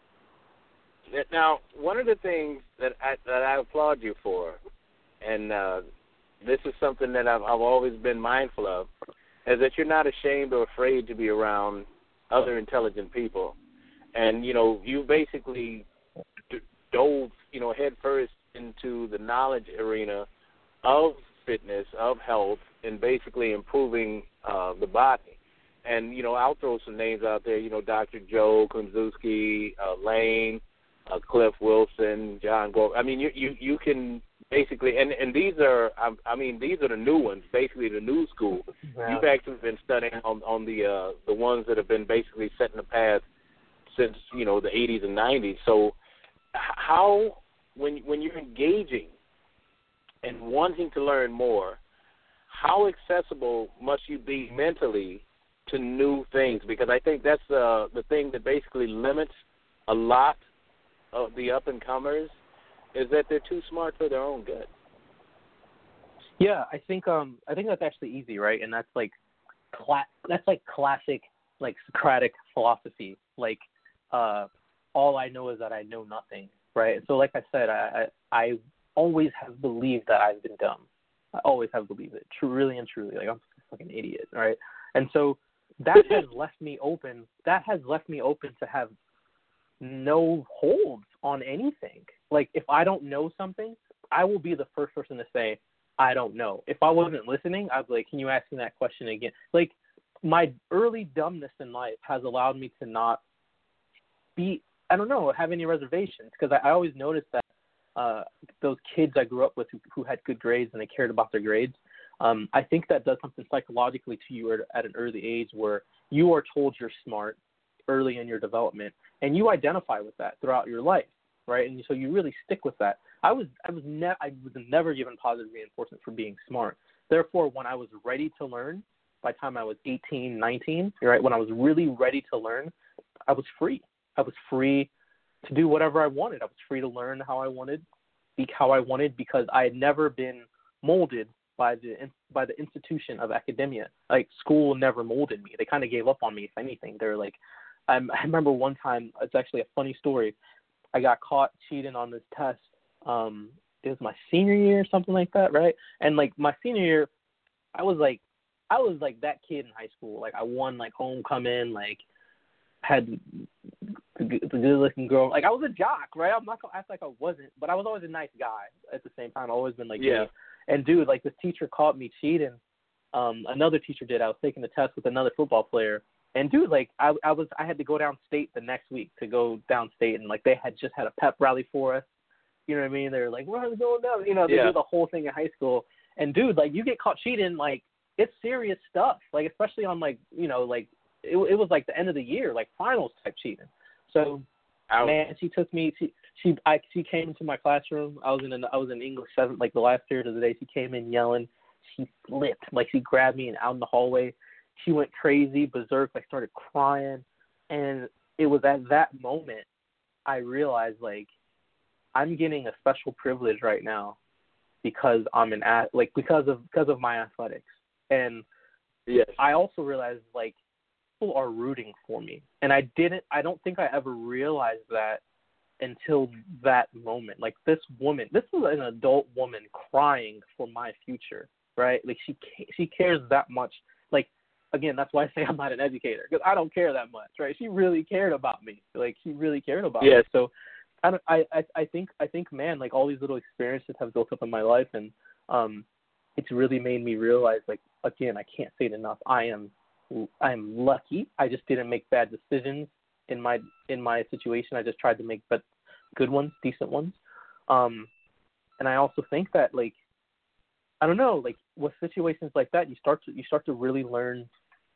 now, one of the things that I, that I applaud you for, and uh, this is something that I've, I've always been mindful of, is that you're not ashamed or afraid to be around other intelligent people. And, you know, you basically d- dove, you know, head first into the knowledge arena of fitness, of health, and basically improving uh, the body. And, you know, I'll throw some names out there, you know, Doctor Joe Kunzuski, uh, Lane, uh, Cliff Wilson, John Gore. I mean, you, you, you can basically, and, and these are, I, I mean, these are the new ones, basically the new school.
yeah.
You've actually been studying on, on the uh, the ones that have been basically setting the path since, you know, the eighties and nineties. So how, when when you're engaging and wanting to learn more, how accessible must you be mentally to new things? Because I think that's uh, the thing that basically limits a lot of the up-and-comers, is that they're too smart for their own good.
Yeah, I think um I think that's actually easy, right? And that's like cla- that's like classic like Socratic philosophy. Like uh all I know is that I know nothing, right? So like I said, I I, I always have believed that I've been dumb. I always have believed it, true, really and truly. Like I'm a fucking idiot, right? And so that has left me open. That has left me open to have no holds on anything. Like if I don't know something, I will be the first person to say I don't know. If I wasn't listening, I'd be like, can you ask me that question again? Like my early dumbness in life has allowed me to not be, I don't know, have any reservations, because I, I always noticed that uh, those kids I grew up with who, who had good grades and they cared about their grades, um, I think that does something psychologically to you at, at an early age where you are told you're smart early in your development, and you identify with that throughout your life, right? And so you really stick with that. I was I was ne- I was never given positive reinforcement for being smart. Therefore, when I was ready to learn, by the time I was eighteen, nineteen, right, when I was really ready to learn, I was free. I was free to do whatever I wanted. I was free to learn how I wanted, speak how I wanted, because I had never been molded by the by the institution of academia. Like, school never molded me. They kind of gave up on me, if anything. They're like, I'm, I remember one time, it's actually a funny story. I got caught cheating on this test. Um, it was my senior year or something like that, right? And, like, my senior year, I was, like, I was, like, that kid in high school. Like, I won, like, homecoming, like, had the good-looking girl. Like, I was a jock, right? I'm not going to act like I wasn't, but I was always a nice guy at the same time. I've always been, like,
yeah.
me. And, dude, like, this teacher caught me cheating. Um, another teacher did. I was taking the test with another football player. And, dude, like, I, I was, I had to go downstate the next week to go downstate. And, like, they had just had a pep rally for us. You know what I mean? They were like, we're going down. You know, they
yeah.
do the whole thing in high school. And, dude, like, you get caught cheating, like, it's serious stuff. Like, especially on, like, you know, like, it, it was, like, the end of the year, like, finals type cheating. So, Ouch. man, she took me, she, she, I, she came into my classroom. I was in, an, I was in English seventh, like, the last period of the day. She came in yelling. She flipped. Like, she grabbed me and out in the hallway. She went crazy, berserk. I started crying. And it was at that moment I realized, like, I'm getting a special privilege right now because I'm an at like because of because of my athletics. And
yes.
I also realized, like, people are rooting for me. And I didn't I don't think I ever realized that until that moment. Like, this woman, this is an adult woman crying for my future, right? Like, she she cares that much. Like, again, that's why I say I'm not an educator, because I don't care that much, right? She really cared about me. Like, she really cared about
yes.
me. So I, don't, I, I, I think, I think, man, like, all these little experiences have built up in my life, and um, it's really made me realize, like, again, I can't say it enough. I am, I am lucky. I just didn't make bad decisions in my, in my situation. I just tried to make, but good ones, decent ones. Um, and I also think that, like, I don't know, like, with situations like that, you start to, you start to really learn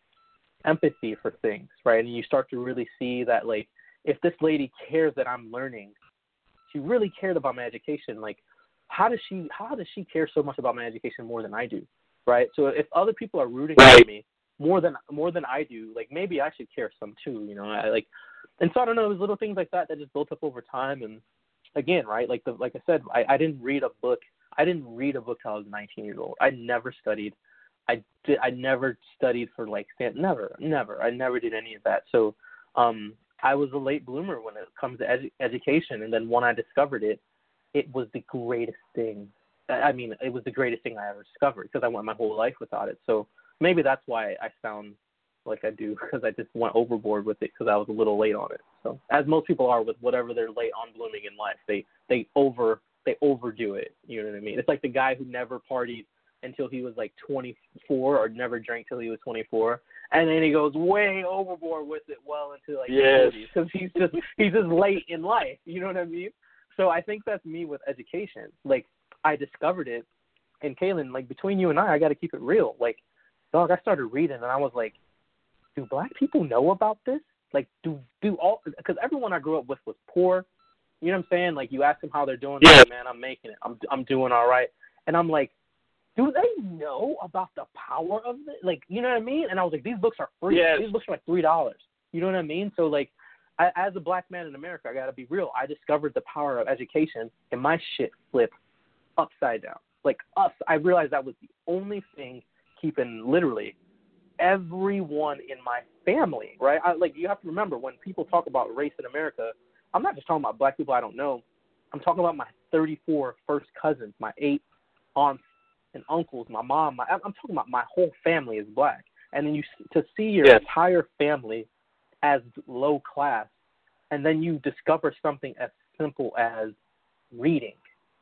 empathy for things, right? And you start to really see that, like, if this lady cares that I'm learning, she really cared about my education. Like, how does she, how does she care so much about my education more than I do, right? So if other people are rooting
right.
for me more than, more than I do, like, maybe I should care some too, you know, I like, and so I don't know, it was little things like that that just built up over time. And again, right, like the, like I said, I, I didn't read a book. I didn't read a book till I was nineteen years old. I never studied. I did. I never studied for, like, never, never. I never did any of that. So um, I was a late bloomer when it comes to edu- education. And then when I discovered it, it was the greatest thing. I mean, it was the greatest thing I ever discovered, because I went my whole life without it. So maybe that's why I sound like I do, because I just went overboard with it because I was a little late on it. So as most people are with whatever they're late on blooming in life, they they over they overdo it. You know what I mean? It's like the guy who never partied until he was like twenty-four, or never drank till he was twenty-four, and then he goes way overboard with it well into like
yes.
the forties, because he's just he's just late in life. You know what I mean? So I think that's me with education. Like, I discovered it, and Kaylin, like, between you and I, I got to keep it real. Like, dog, I started reading, and I was like, do black people know about this? Like, do do all, because everyone I grew up with was poor. You know what I'm saying? Like, you ask them how they're doing.
Yeah.
Like, man, I'm making it. I'm I'm doing all right. And I'm like, do they know about the power of it? Like, you know what I mean? And I was like, these books are free.
Yes.
These books are like three dollars. You know what I mean? So, like, I, as a black man in America, I got to be real. I discovered the power of education, and my shit flipped upside down. Like, us, I realized that was the only thing keeping literally everyone in my family, right? I, like, you have to remember, when people talk about race in America, I'm not just talking about black people I don't know. I'm talking about my thirty-four first cousins, my eight aunts and uncles, my mom. My, I'm talking about my whole family is black. And then you to see your
yes.
entire family as low class, and then you discover something as simple as reading.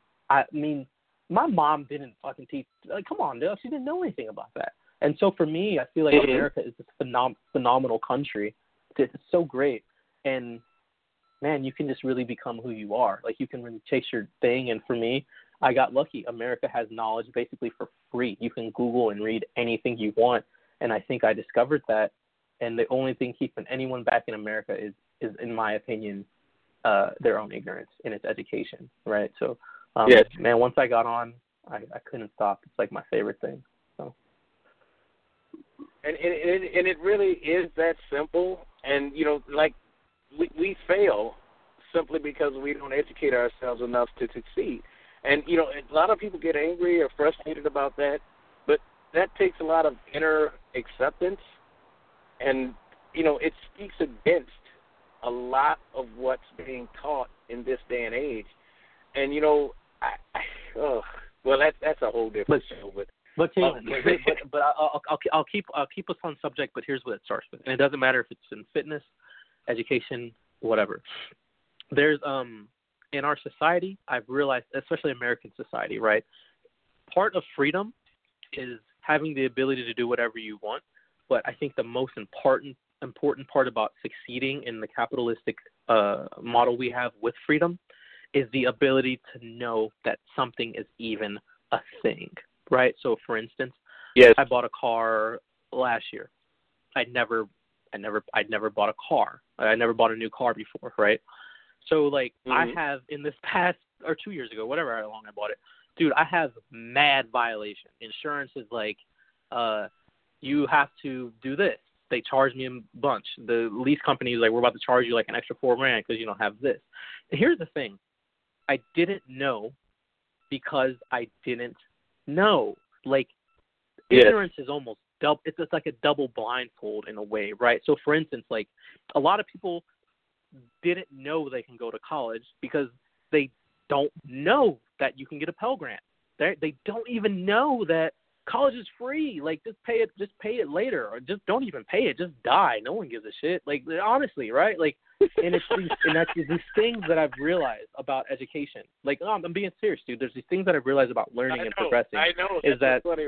I mean, my mom didn't fucking teach. Like, come on, dude, she didn't know anything about that. And so for me, I feel like
mm-hmm.
America is this phenom- phenomenal country. It's so great. And, man, you can just really become who you are. Like, you can really chase your thing. And for me, I got lucky. America has knowledge basically for free. You can Google and read anything you want. And I think I discovered that. And the only thing keeping anyone back in America is, is in my opinion, uh, their own ignorance in its education, right? So, um,
yes.
man, once I got on, I, I couldn't stop. It's like my favorite thing. So.
And, and, and, and it really is that simple. And, you know, like, we, we fail simply because we don't educate ourselves enough to succeed. And, you know, a lot of people get angry or frustrated about that, but that takes a lot of inner acceptance. And, you know, it speaks against a lot of what's being taught in this day and age. And, you know, I, I oh, well, that's that's a whole different
but,
show. But
but, Taylor, but, but, but I'll, I'll I'll keep I'll keep us on subject. But here's what it starts with, and it doesn't matter if it's in fitness, education, whatever. There's um in our society, I've realized, especially American society, right? Part of freedom is having the ability to do whatever you want. But I think the most important important part about succeeding in the capitalistic uh, model we have with freedom is the ability to know that something is even a thing, right? So, for instance,
yes.
I bought a car last year. I never, I never, I'd never bought a car. I never bought a new car before, right? So, like, mm-hmm. I have in this past or two years ago, whatever how long I bought it, dude, I have mad violation. Insurance is like, uh, you have to do this. They charge me a bunch. The lease company is like, we're about to charge you like an extra four grand because you don't have this. And here's the thing. I didn't know because I didn't know. Like,
yes.
ignorance is almost double. It's just like a double blindfold in a way, right? So, for instance, like a lot of people didn't know they can go to college because they don't know that you can get a Pell Grant. They they don't even know that college is free. Like, just pay it. Just pay it later, or just don't even pay it. Just die. No one gives a shit. Like, honestly, right? Like, and it's these, and that's these things that I've realized about education. Like, oh, I'm being serious, dude. There's these things that I've realized about learning
I
and
know,
progressing.
I know.
Is
That's
that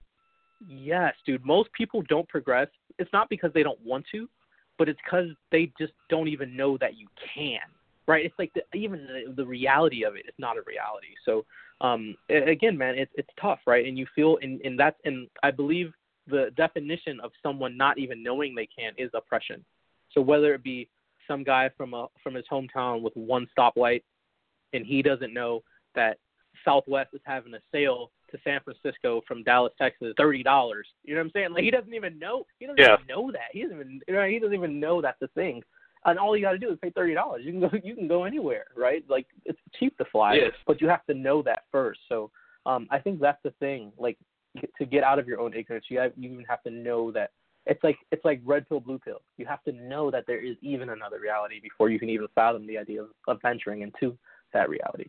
yes, dude? Most people don't progress. It's not because they don't want to, but it's because they just don't even know that you can. Right? It's like the, even the, the reality of it is not a reality. So. Um, again, man, it's it's tough, right? And you feel, and, and that's, and I believe the definition of someone not even knowing they can is oppression. So whether it be some guy from a from his hometown with one stoplight, and he doesn't know that Southwest is having a sale to San Francisco from Dallas, Texas, thirty dollars. You know what I'm saying? Like, he doesn't even know. He doesn't
yeah.
even know that. He doesn't even. You know, he doesn't even know that's a thing. And all you got to do is pay thirty dollars. You can go. You can go anywhere, right? Like, it's cheap to fly,
yes.
but you have to know that first. So, um, I think that's the thing. Like, to get out of your own ignorance, you have, you even have to know that it's like it's like red pill, blue pill. You have to know that there is even another reality before you can even fathom the idea of, of venturing into that reality.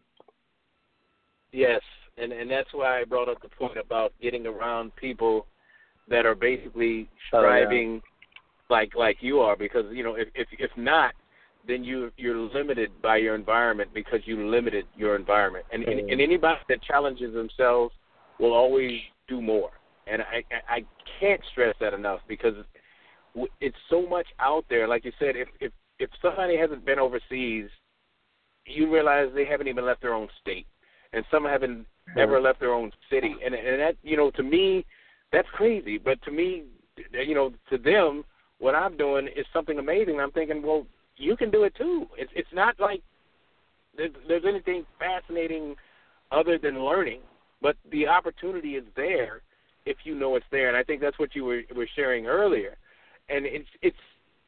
Yes, and and that's why I brought up the point about getting around people that are basically striving. Oh, yeah. Like like you are, because you know if if, if not, then you you're limited by your environment because you limited your environment, and mm-hmm. and, and anybody that challenges themselves will always do more. And I I can't stress that enough because it's so much out there. Like you said, if if if somebody hasn't been overseas, you realize they haven't even left their own state, and some haven't mm-hmm. ever left their own city, and and that you know to me that's crazy. But to me, you know, to them, what I'm doing is something amazing. I'm thinking, well, you can do it too. It's it's not like there's, there's anything fascinating other than learning, but the opportunity is there if you know it's there. And I think that's what you were, were sharing earlier. And it's it's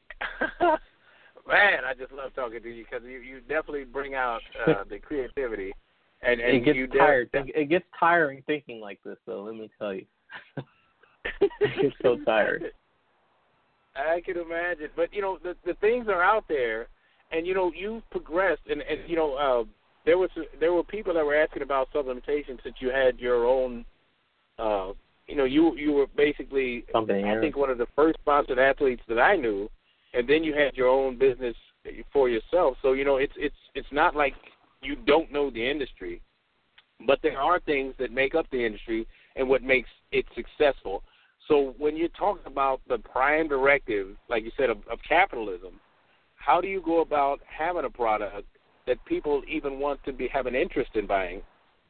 man, I just love talking to you because you, you definitely bring out uh, the creativity. And, and
it gets
you
tired.
Def-
it gets tiring thinking like this, though. Let me tell you, it gets so tired.
I can imagine, but you know the the things are out there, and you know you've progressed, and, and you know uh, there was there were people that were asking about supplementation since you had your own, uh, you know you you were basically
Something,
I
yeah.
think one of the first sponsored athletes that I knew, and then you had your own business for yourself. So you know it's it's it's not like you don't know the industry, but there are things that make up the industry and what makes it successful. So when you're talking about the prime directive, like you said, of, of capitalism, how do you go about having a product that people even want to be have an interest in buying?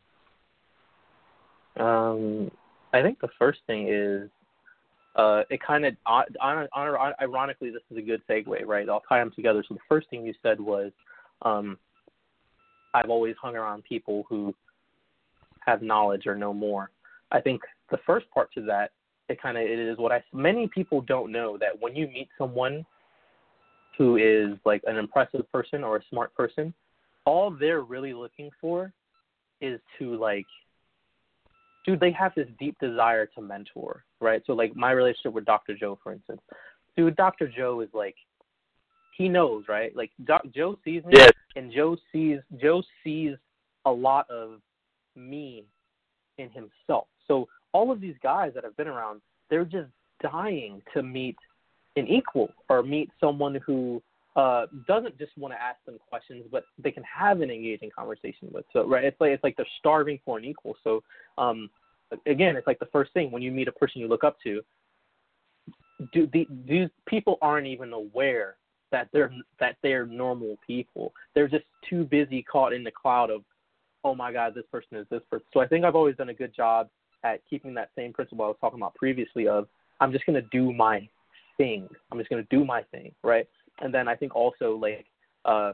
Um, I think the first thing is uh, it kind of, on, on, on, ironically, this is a good segue, right? I'll tie them together. So the first thing you said was um, I've always hung around people who have knowledge or know more. I think the first part to that, it kind of it is what I many people don't know that when you meet someone who is like an impressive person or a smart person, all they're really looking for is to like, dude, they have this deep desire to mentor, right? So like my relationship with Doctor Joe, for instance, dude, Doctor Joe is like, he knows, right? Like Doc, Joe sees me,
Yes.
and Joe sees Joe sees a lot of me in himself. So all of these guys that have been around, they're just dying to meet an equal or meet someone who uh, doesn't just want to ask them questions, but they can have an engaging conversation with. So right, it's like it's like they're starving for an equal. So um, again, it's like the first thing when you meet a person you look up to. Do the, these people aren't even aware that they're that they're normal people. They're just too busy caught in the cloud of, oh my God, this person is this person. So I think I've always done a good job at keeping that same principle I was talking about previously of I'm just going to do my thing. I'm just going to do my thing, right? And then I think also like uh,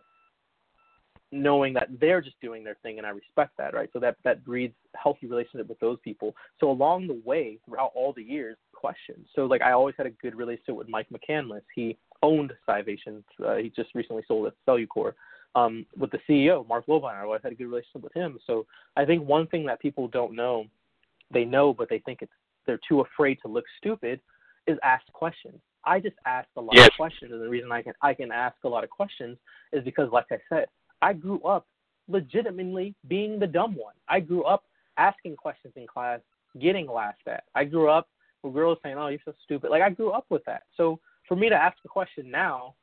knowing that they're just doing their thing and I respect that, right? So that, that breeds healthy relationship with those people. So along the way, throughout all the years, questions. So like I always had a good relationship with Mike McCandless. He owned Scivation. Uh, he just recently sold it to Cellucor. Um, with the C E O, Mark Lobine, I always had a good relationship with him. So I think one thing that people don't know, they know, but they think it's they're too afraid to look stupid, is ask questions. I just ask a lot
yes.
of questions, and the reason I can I can ask a lot of questions is because, like I said, I grew up legitimately being the dumb one. I grew up asking questions in class, getting laughed at. I grew up with girls saying, "Oh, you're so stupid." Like I grew up with that. So for me to ask a question now,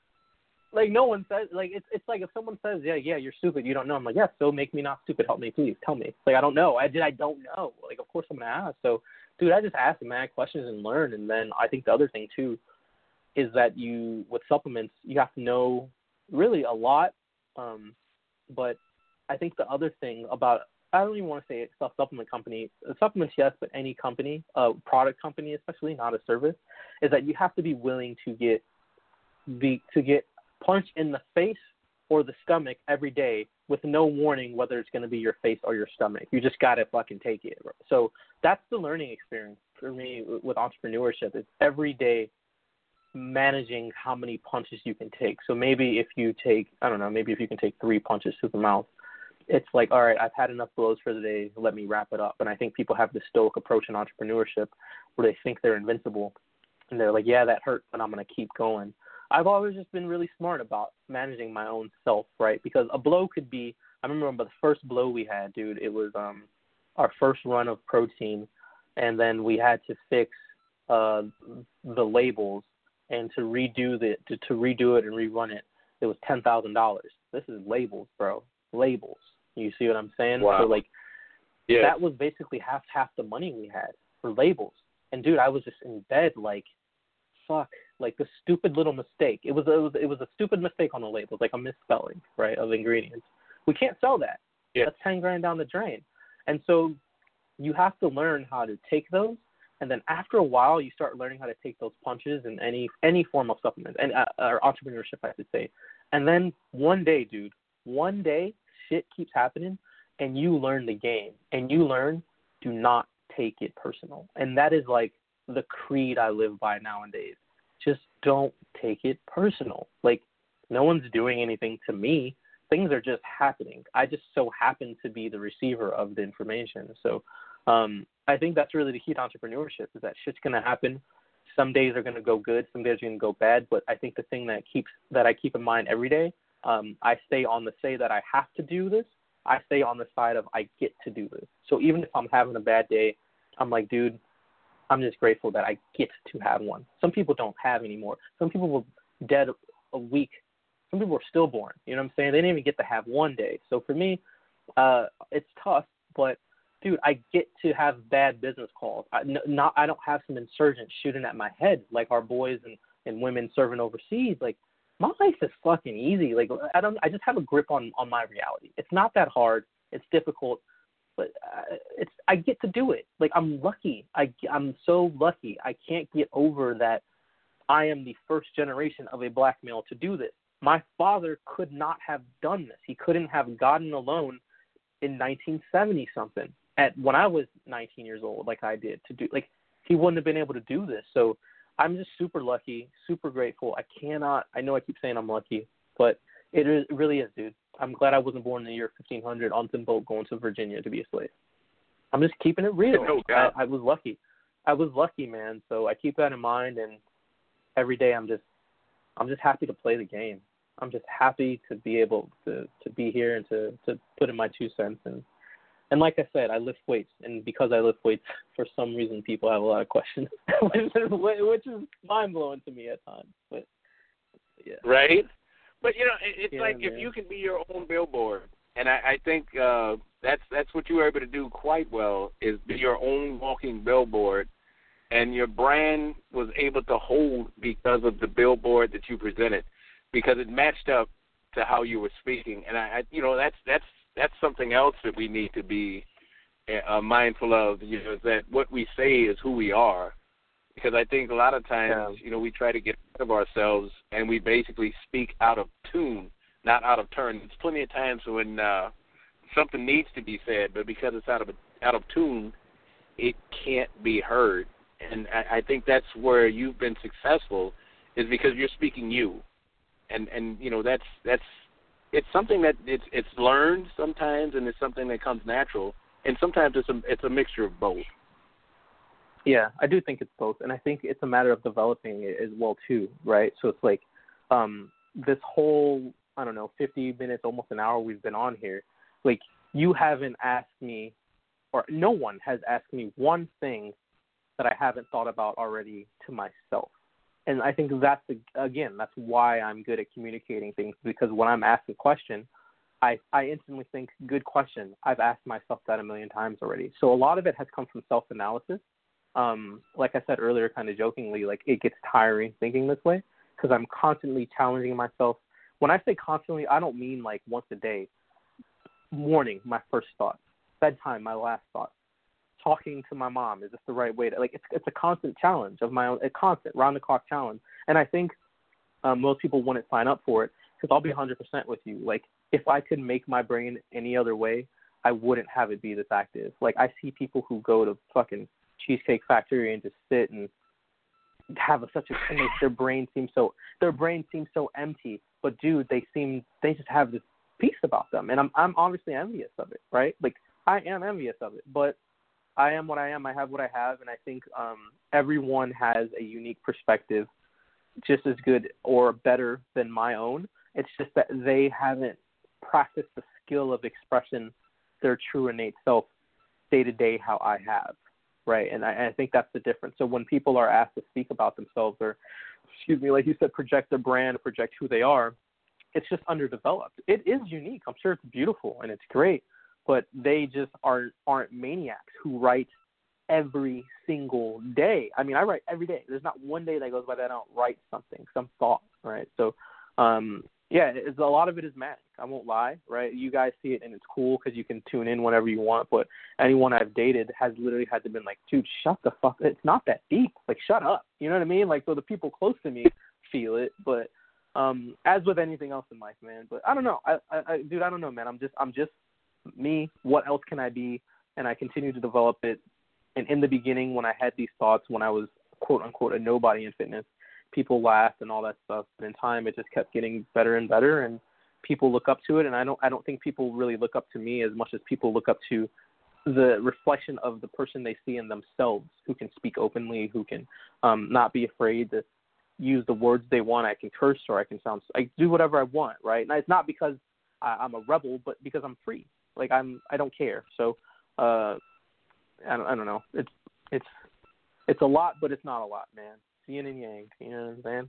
like no one says, like it's it's like if someone says, yeah, yeah, you're stupid, you don't know. I'm like, yeah, so make me not stupid. Help me, please, tell me. Like I don't know. I did. I don't know. Like of course I'm gonna ask. So, dude, I just ask mad questions and learn. And then I think the other thing too is that you with supplements you have to know really a lot. Um, but I think the other thing about I don't even want to say it's a supplement company. Supplements, yes, but any company, a uh, product company especially, not a service, is that you have to be willing to get the to get punch in the face or the stomach every day with no warning whether it's going to be your face or your stomach. You just got to fucking take it. So that's the learning experience for me with entrepreneurship is every day managing how many punches you can take. So maybe if you take, I don't know, maybe if you can take three punches to the mouth, it's like, all right, I've had enough blows for the day. Let me wrap it up. And I think people have this stoic approach in entrepreneurship where they think they're invincible. And they're like, yeah, that hurt, but I'm going to keep going. I've always just been really smart about managing my own self, right? Because a blow could be, I remember the first blow we had, dude, it was um, our first run of protein, and then we had to fix uh, the labels and to redo the to, to redo it and rerun it. It was ten thousand dollars. This is labels, bro. Labels. You see what I'm saying?
Wow.
So like,
yes.
that was basically half half the money we had for labels. And dude, I was just in bed like, fuck, like the stupid little mistake. It was, it was it was a stupid mistake on the labels, like a misspelling, right, of ingredients. We can't sell that.
Yeah.
That's ten grand down the drain. And so you have to learn how to take those, and then after a while, you start learning how to take those punches in any any form of supplement and uh, or entrepreneurship, I should say. And then one day, dude, one day, shit keeps happening, and you learn the game, and you learn do not take it personal. And that is like the creed I live by nowadays. Just don't take it personal. Like, no one's doing anything to me. Things are just happening. I just so happen to be the receiver of the information. So um, I think that's really the key to entrepreneurship is that shit's going to happen. Some days are going to go good. Some days are going to go bad. But I think the thing that keeps that I keep in mind every day, um, I stay on the say that I have to do this. I stay on the side of I get to do this. So even if I'm having a bad day, I'm like, dude, I'm just grateful that I get to have one. Some people don't have anymore. Some people were dead a week. Some people are stillborn. You know what I'm saying? They didn't even get to have one day. So for me, uh, it's tough. But, dude, I get to have bad business calls. I, n- not, I don't have some insurgents shooting at my head like our boys and, and women serving overseas. Like, my life is fucking easy. Like, I don't. I just have a grip on, on my reality. It's not that hard. It's difficult. But uh, it's I get to do it. Like, I'm lucky. I, I'm so lucky. I can't get over that I am the first generation of a black male to do this. My father could not have done this. He couldn't have gotten a loan in nineteen seventy something at when I was nineteen years old, like I did to do. Like, he wouldn't have been able to do this. So I'm just super lucky, super grateful. I cannot. I know I keep saying I'm lucky, but it, is, it really is, dude. I'm glad I wasn't born in the year fifteen hundred on some boat going to Virginia to be a slave. I'm just keeping it real.
No doubt.
I, I was lucky. I was lucky, man. So I keep that in mind, and every day I'm just, I'm just happy to play the game. I'm just happy to be able to, to be here and to, to put in my two cents. And, and like I said, I lift weights, and because I lift weights, for some reason people have a lot of questions, which is, which is mind blowing to me at times. But yeah,
right. But you know, it, it's
yeah,
like
man.
if you can be your own billboard, and I, I think uh, that's that's what you were able to do quite well, is be your own walking billboard, and your brand was able to hold because of the billboard that you presented, because it matched up to how you were speaking. And I, I you know, that's that's that's something else that we need to be uh, mindful of. You know, is that what we say is who we are, because I think a lot of times, yeah. you know, we try to get rid of ourselves and we basically speak out of tune, not out of turn. There's plenty of times when uh, something needs to be said, but because it's out of out of tune, it can't be heard. And I, I think that's where you've been successful, is because you're speaking you. And and you know, that's that's it's something that it's it's learned sometimes, and it's something that comes natural, and sometimes it's a it's a mixture of both.
Yeah, I do think it's both, and I think it's a matter of developing it as well too, right? So it's like um, this whole, I don't know, fifty minutes, almost an hour we've been on here, like you haven't asked me, or no one has asked me one thing that I haven't thought about already to myself. And I think that's, the, again, that's why I'm good at communicating things, because when I'm asked a question, I, I instantly think, good question. I've asked myself that a million times already. So a lot of it has come from self-analysis. Um, like I said earlier, kind of jokingly, like it gets tiring thinking this way, because I'm constantly challenging myself. When I say constantly, I don't mean like once a day. Morning, my first thought. Bedtime, my last thought. Talking to my mom, is this the right way to, like, it's it's a constant challenge of my own, a constant round the clock challenge. And I think um, most people wouldn't sign up for it, because I'll be one hundred percent with you. Like, if I could make my brain any other way, I wouldn't have it be this active. Like, I see people who go to fucking Cheesecake Factory and just sit and have a, such a, and they, their brain seems so, their brain seems so empty, but dude, they seem, they just have this peace about them. And I'm, I'm obviously envious of it, right? Like, I am envious of it, but I am what I am. I have what I have, and I think um, everyone has a unique perspective, just as good or better than my own. It's just that they haven't practiced the skill of expressing their true innate self day to day how I have, right? And I, I think that's the difference. So when people are asked to speak about themselves, or, excuse me, like you said, project their brand, or project who they are, it's just underdeveloped. It is unique. I'm sure it's beautiful and it's great, but they just aren't aren't maniacs who write every single day. I mean, I write every day. There's not one day that goes by that I don't write something, some thought, right? So, um, yeah, it's, a lot of it is magic. I won't lie, right? You guys see it, and it's cool because you can tune in whenever you want, but anyone I've dated has literally had to been like, dude, shut the fuck up. It's not that deep. Like, shut up. You know what I mean? Like, so the people close to me feel it, but um, as with anything else in life, man. But I don't know. I, I, I dude, I don't know, man. I'm just, I'm just, me, what else can I be? And I continue to develop it. And in the beginning, when I had these thoughts, when I was quote unquote a nobody in fitness, people laughed and all that stuff. But in time, it just kept getting better and better, and people look up to it. And I don't, I don't think people really look up to me as much as people look up to the reflection of the person they see in themselves, who can speak openly, who can um, not be afraid to use the words they want. I can curse, or I can sound, I do whatever I want, right? And it's not because I, I'm a rebel, but because I'm free. Like I'm, I don't care. So, uh, I don't, I don't know. It's, it's, it's a lot, but it's not a lot, man. Yin and yang. You know what I'm saying?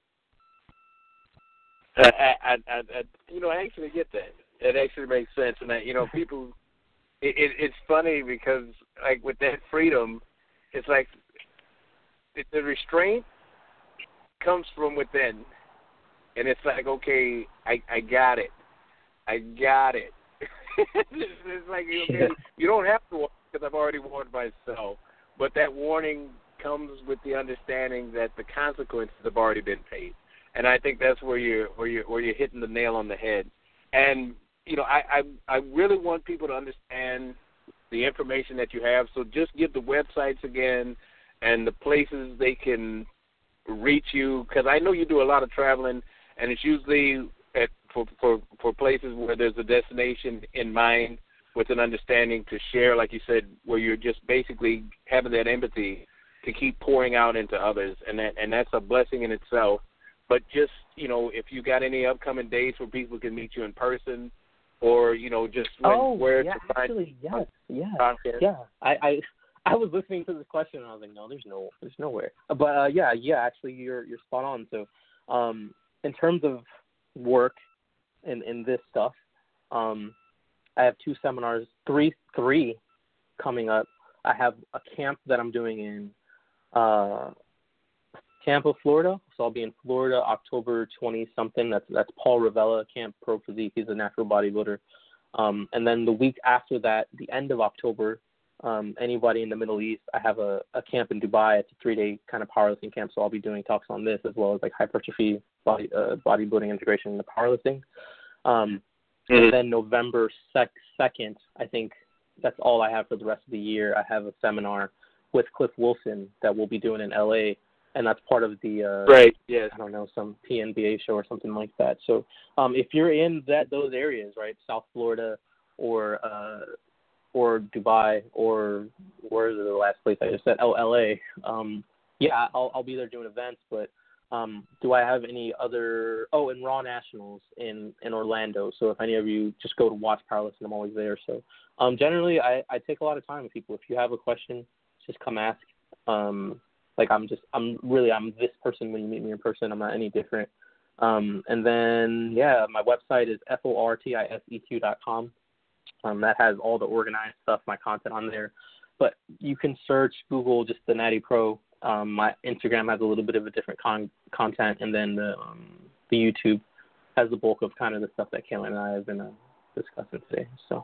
I, I, I, I, you know, I actually get that. It actually makes sense, and I, you know, people. It, it, it's funny because, like, with that freedom, it's like the restraint comes from within, and it's like, okay, I, I got it, I got it. It's like, okay, yeah. You don't have to warn because I've already warned myself. But that warning comes with the understanding that the consequences have already been paid. And I think that's where you're where you're where you're hitting the nail on the head. And you know, I, I I really want people to understand the information that you have. So just give the websites again and the places they can reach you, because I know you do a lot of traveling, and it's usually at, for, for, for places where there's a destination in mind with an understanding to share, like you said, where you're just basically having that empathy to keep pouring out into others, and that and that's a blessing in itself. But just, you know, if you got any upcoming dates where people can meet you in person, or, you know, just when,
oh,
where
yeah,
to find
actually, yes, yeah,
content.
yeah. I, I I was listening to this question and I was like, no, there's no, there's nowhere. But uh, yeah, yeah, actually, you're you're spot on. So, um, in terms of work and in this stuff, um, I have two seminars, three three coming up. I have a camp that I'm doing in uh, Tampa, Florida. So I'll be in Florida October twentieth something. That's that's Paul Ravella, Camp Pro Physique. He's a natural bodybuilder. Um, and then the week after that, the end of October, um, anybody in the Middle East, I have a, a camp in Dubai. It's a three-day kind of powerlifting camp. So I'll be doing talks on this as well as like hypertrophy, body uh, bodybuilding integration into powerlifting. Um, mm-hmm. And then November second, I think that's all I have for the rest of the year. I have a seminar with Cliff Wilson that we'll be doing in L A, and that's part of the uh,
right. Yes.
I don't know, some P N B A show or something like that. So um, if you're in that those areas, right, South Florida or uh, or Dubai or where is the last place I just said? Oh, L A. Um, yeah, I'll I'll be there doing events. But um, do I have any other? Oh, and Raw Nationals in, in Orlando. So if any of you just go to watch powerlifting, I'm always there. So um, generally, I, I take a lot of time with people. If you have a question, just come ask. Um, Like I'm just, I'm really, I'm this person when you meet me in person. I'm not any different. Um, and then, yeah, my website is F O R T I S E Q dot com. Um, that has all the organized stuff, my content on there. But you can search, Google just the Natty Pro. Um, my Instagram has a little bit of a different con- content. And then the, um, the YouTube has the bulk of kind of the stuff that Kaylin and I have been uh, discussing today. So.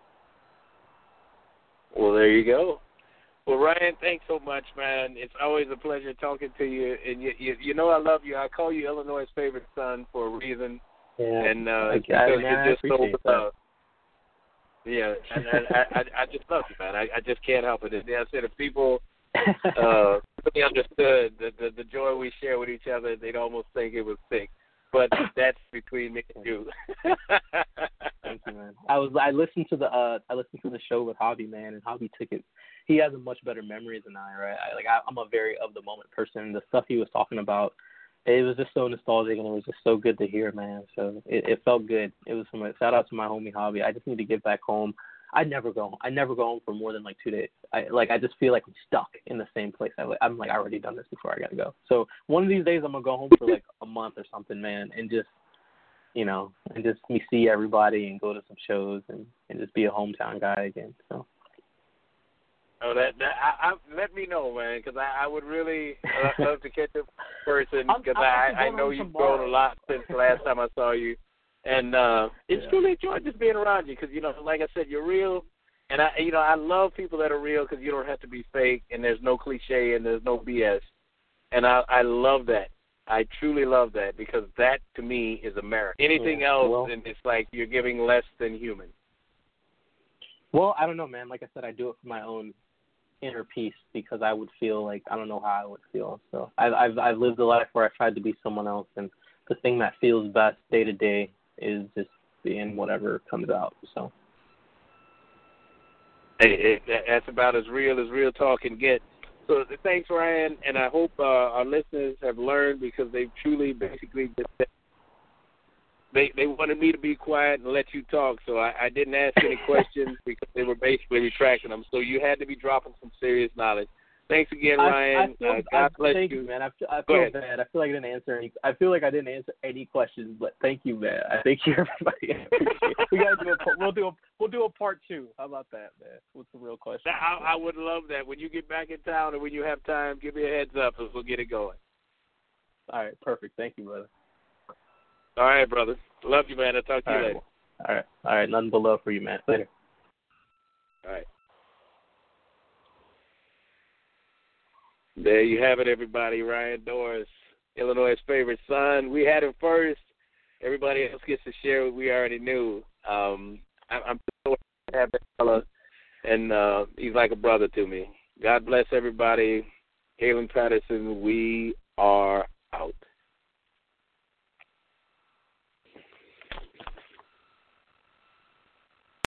Well, there you go. Well, Ryan, thanks so much, man. It's always a pleasure talking to you. And you, you, you know I love you. I call you Illinois' favorite son for a reason.
Yeah,
and uh,
I,
because
I, man,
you're just
I
so
that.
uh, yeah, and, and I, I, I just love you, man. I, I just can't help it. And I said if people uh, really understood the, the the joy we share with each other, they'd almost think it was sick. But that's between me and you.
Thank you, man. I was I listened to the uh I listened to the show with Hobby, man, and Hobby took it. He has a much better memory than I, right? I, like I, I'm a very of the moment person. The stuff he was talking about, it was just so nostalgic and it was just so good to hear, man. So it, it felt good. It was from a shout out to my homie Hobby. I just need to get back home. I never go home. I never go home for more than like two days. I like I just feel like I'm stuck in the same place. I, I'm like I already done this before. I gotta go. So one of these days I'm gonna go home for like a month or something, man, and just you know and just me see everybody and go to some shows and, and just be a hometown guy again. So.
Oh, that, that I, I, let me know, man, because I, I would really uh, love to catch up in person because I, I know you've grown a lot since the last time I saw you. And uh, it's yeah. truly enjoyed just being around you because, you know, like I said, you're real. And, I, you know, I love people that are real because you don't have to be fake and there's no cliche and there's no B S. And I, I love that. I truly love that because that, to me, is America. Anything yeah, else, well, and it's like you're giving less than human.
Well, I don't know, man. Like I said, I do it for my own inner peace because I would feel like I don't know how I would feel. So I've I've, I've lived a life where I tried to be someone else, and the thing that feels best day to day is just being whatever comes out. So
hey, it, that's about as real as real talk can get. So thanks, Ryan, and I hope uh, our listeners have learned because they've truly basically just They they wanted me to be quiet and let you talk, so I, I didn't ask any questions because they were basically retracting them. So you had to be dropping some serious knowledge. Thanks again, Ryan.
I, I feel,
uh, God
I,
bless
thank
you.
you, man. I feel, I feel bad. I feel like I didn't answer any. I feel like I didn't answer any questions, but thank you, man. I thank you, everybody. I appreciate it. We gotta do a, we'll do a we'll do a part two. How about that, man? What's the real question?
I, I would love that. When you get back in town or when you have time, give me a heads up and we'll get it going.
All right, perfect. Thank you, brother.
All right, brother. Love you, man. I'll talk to
All
you
right.
later.
All right. All right. Nothing but love for you, man. Later.
All right. There you have it, everybody. Ryan Doris, Illinois' favorite son. We had him first. Everybody else gets to share what we already knew. Um, I, I'm so happy to have that fella, and uh, he's like a brother to me. God bless everybody. Kaylin Patterson, we are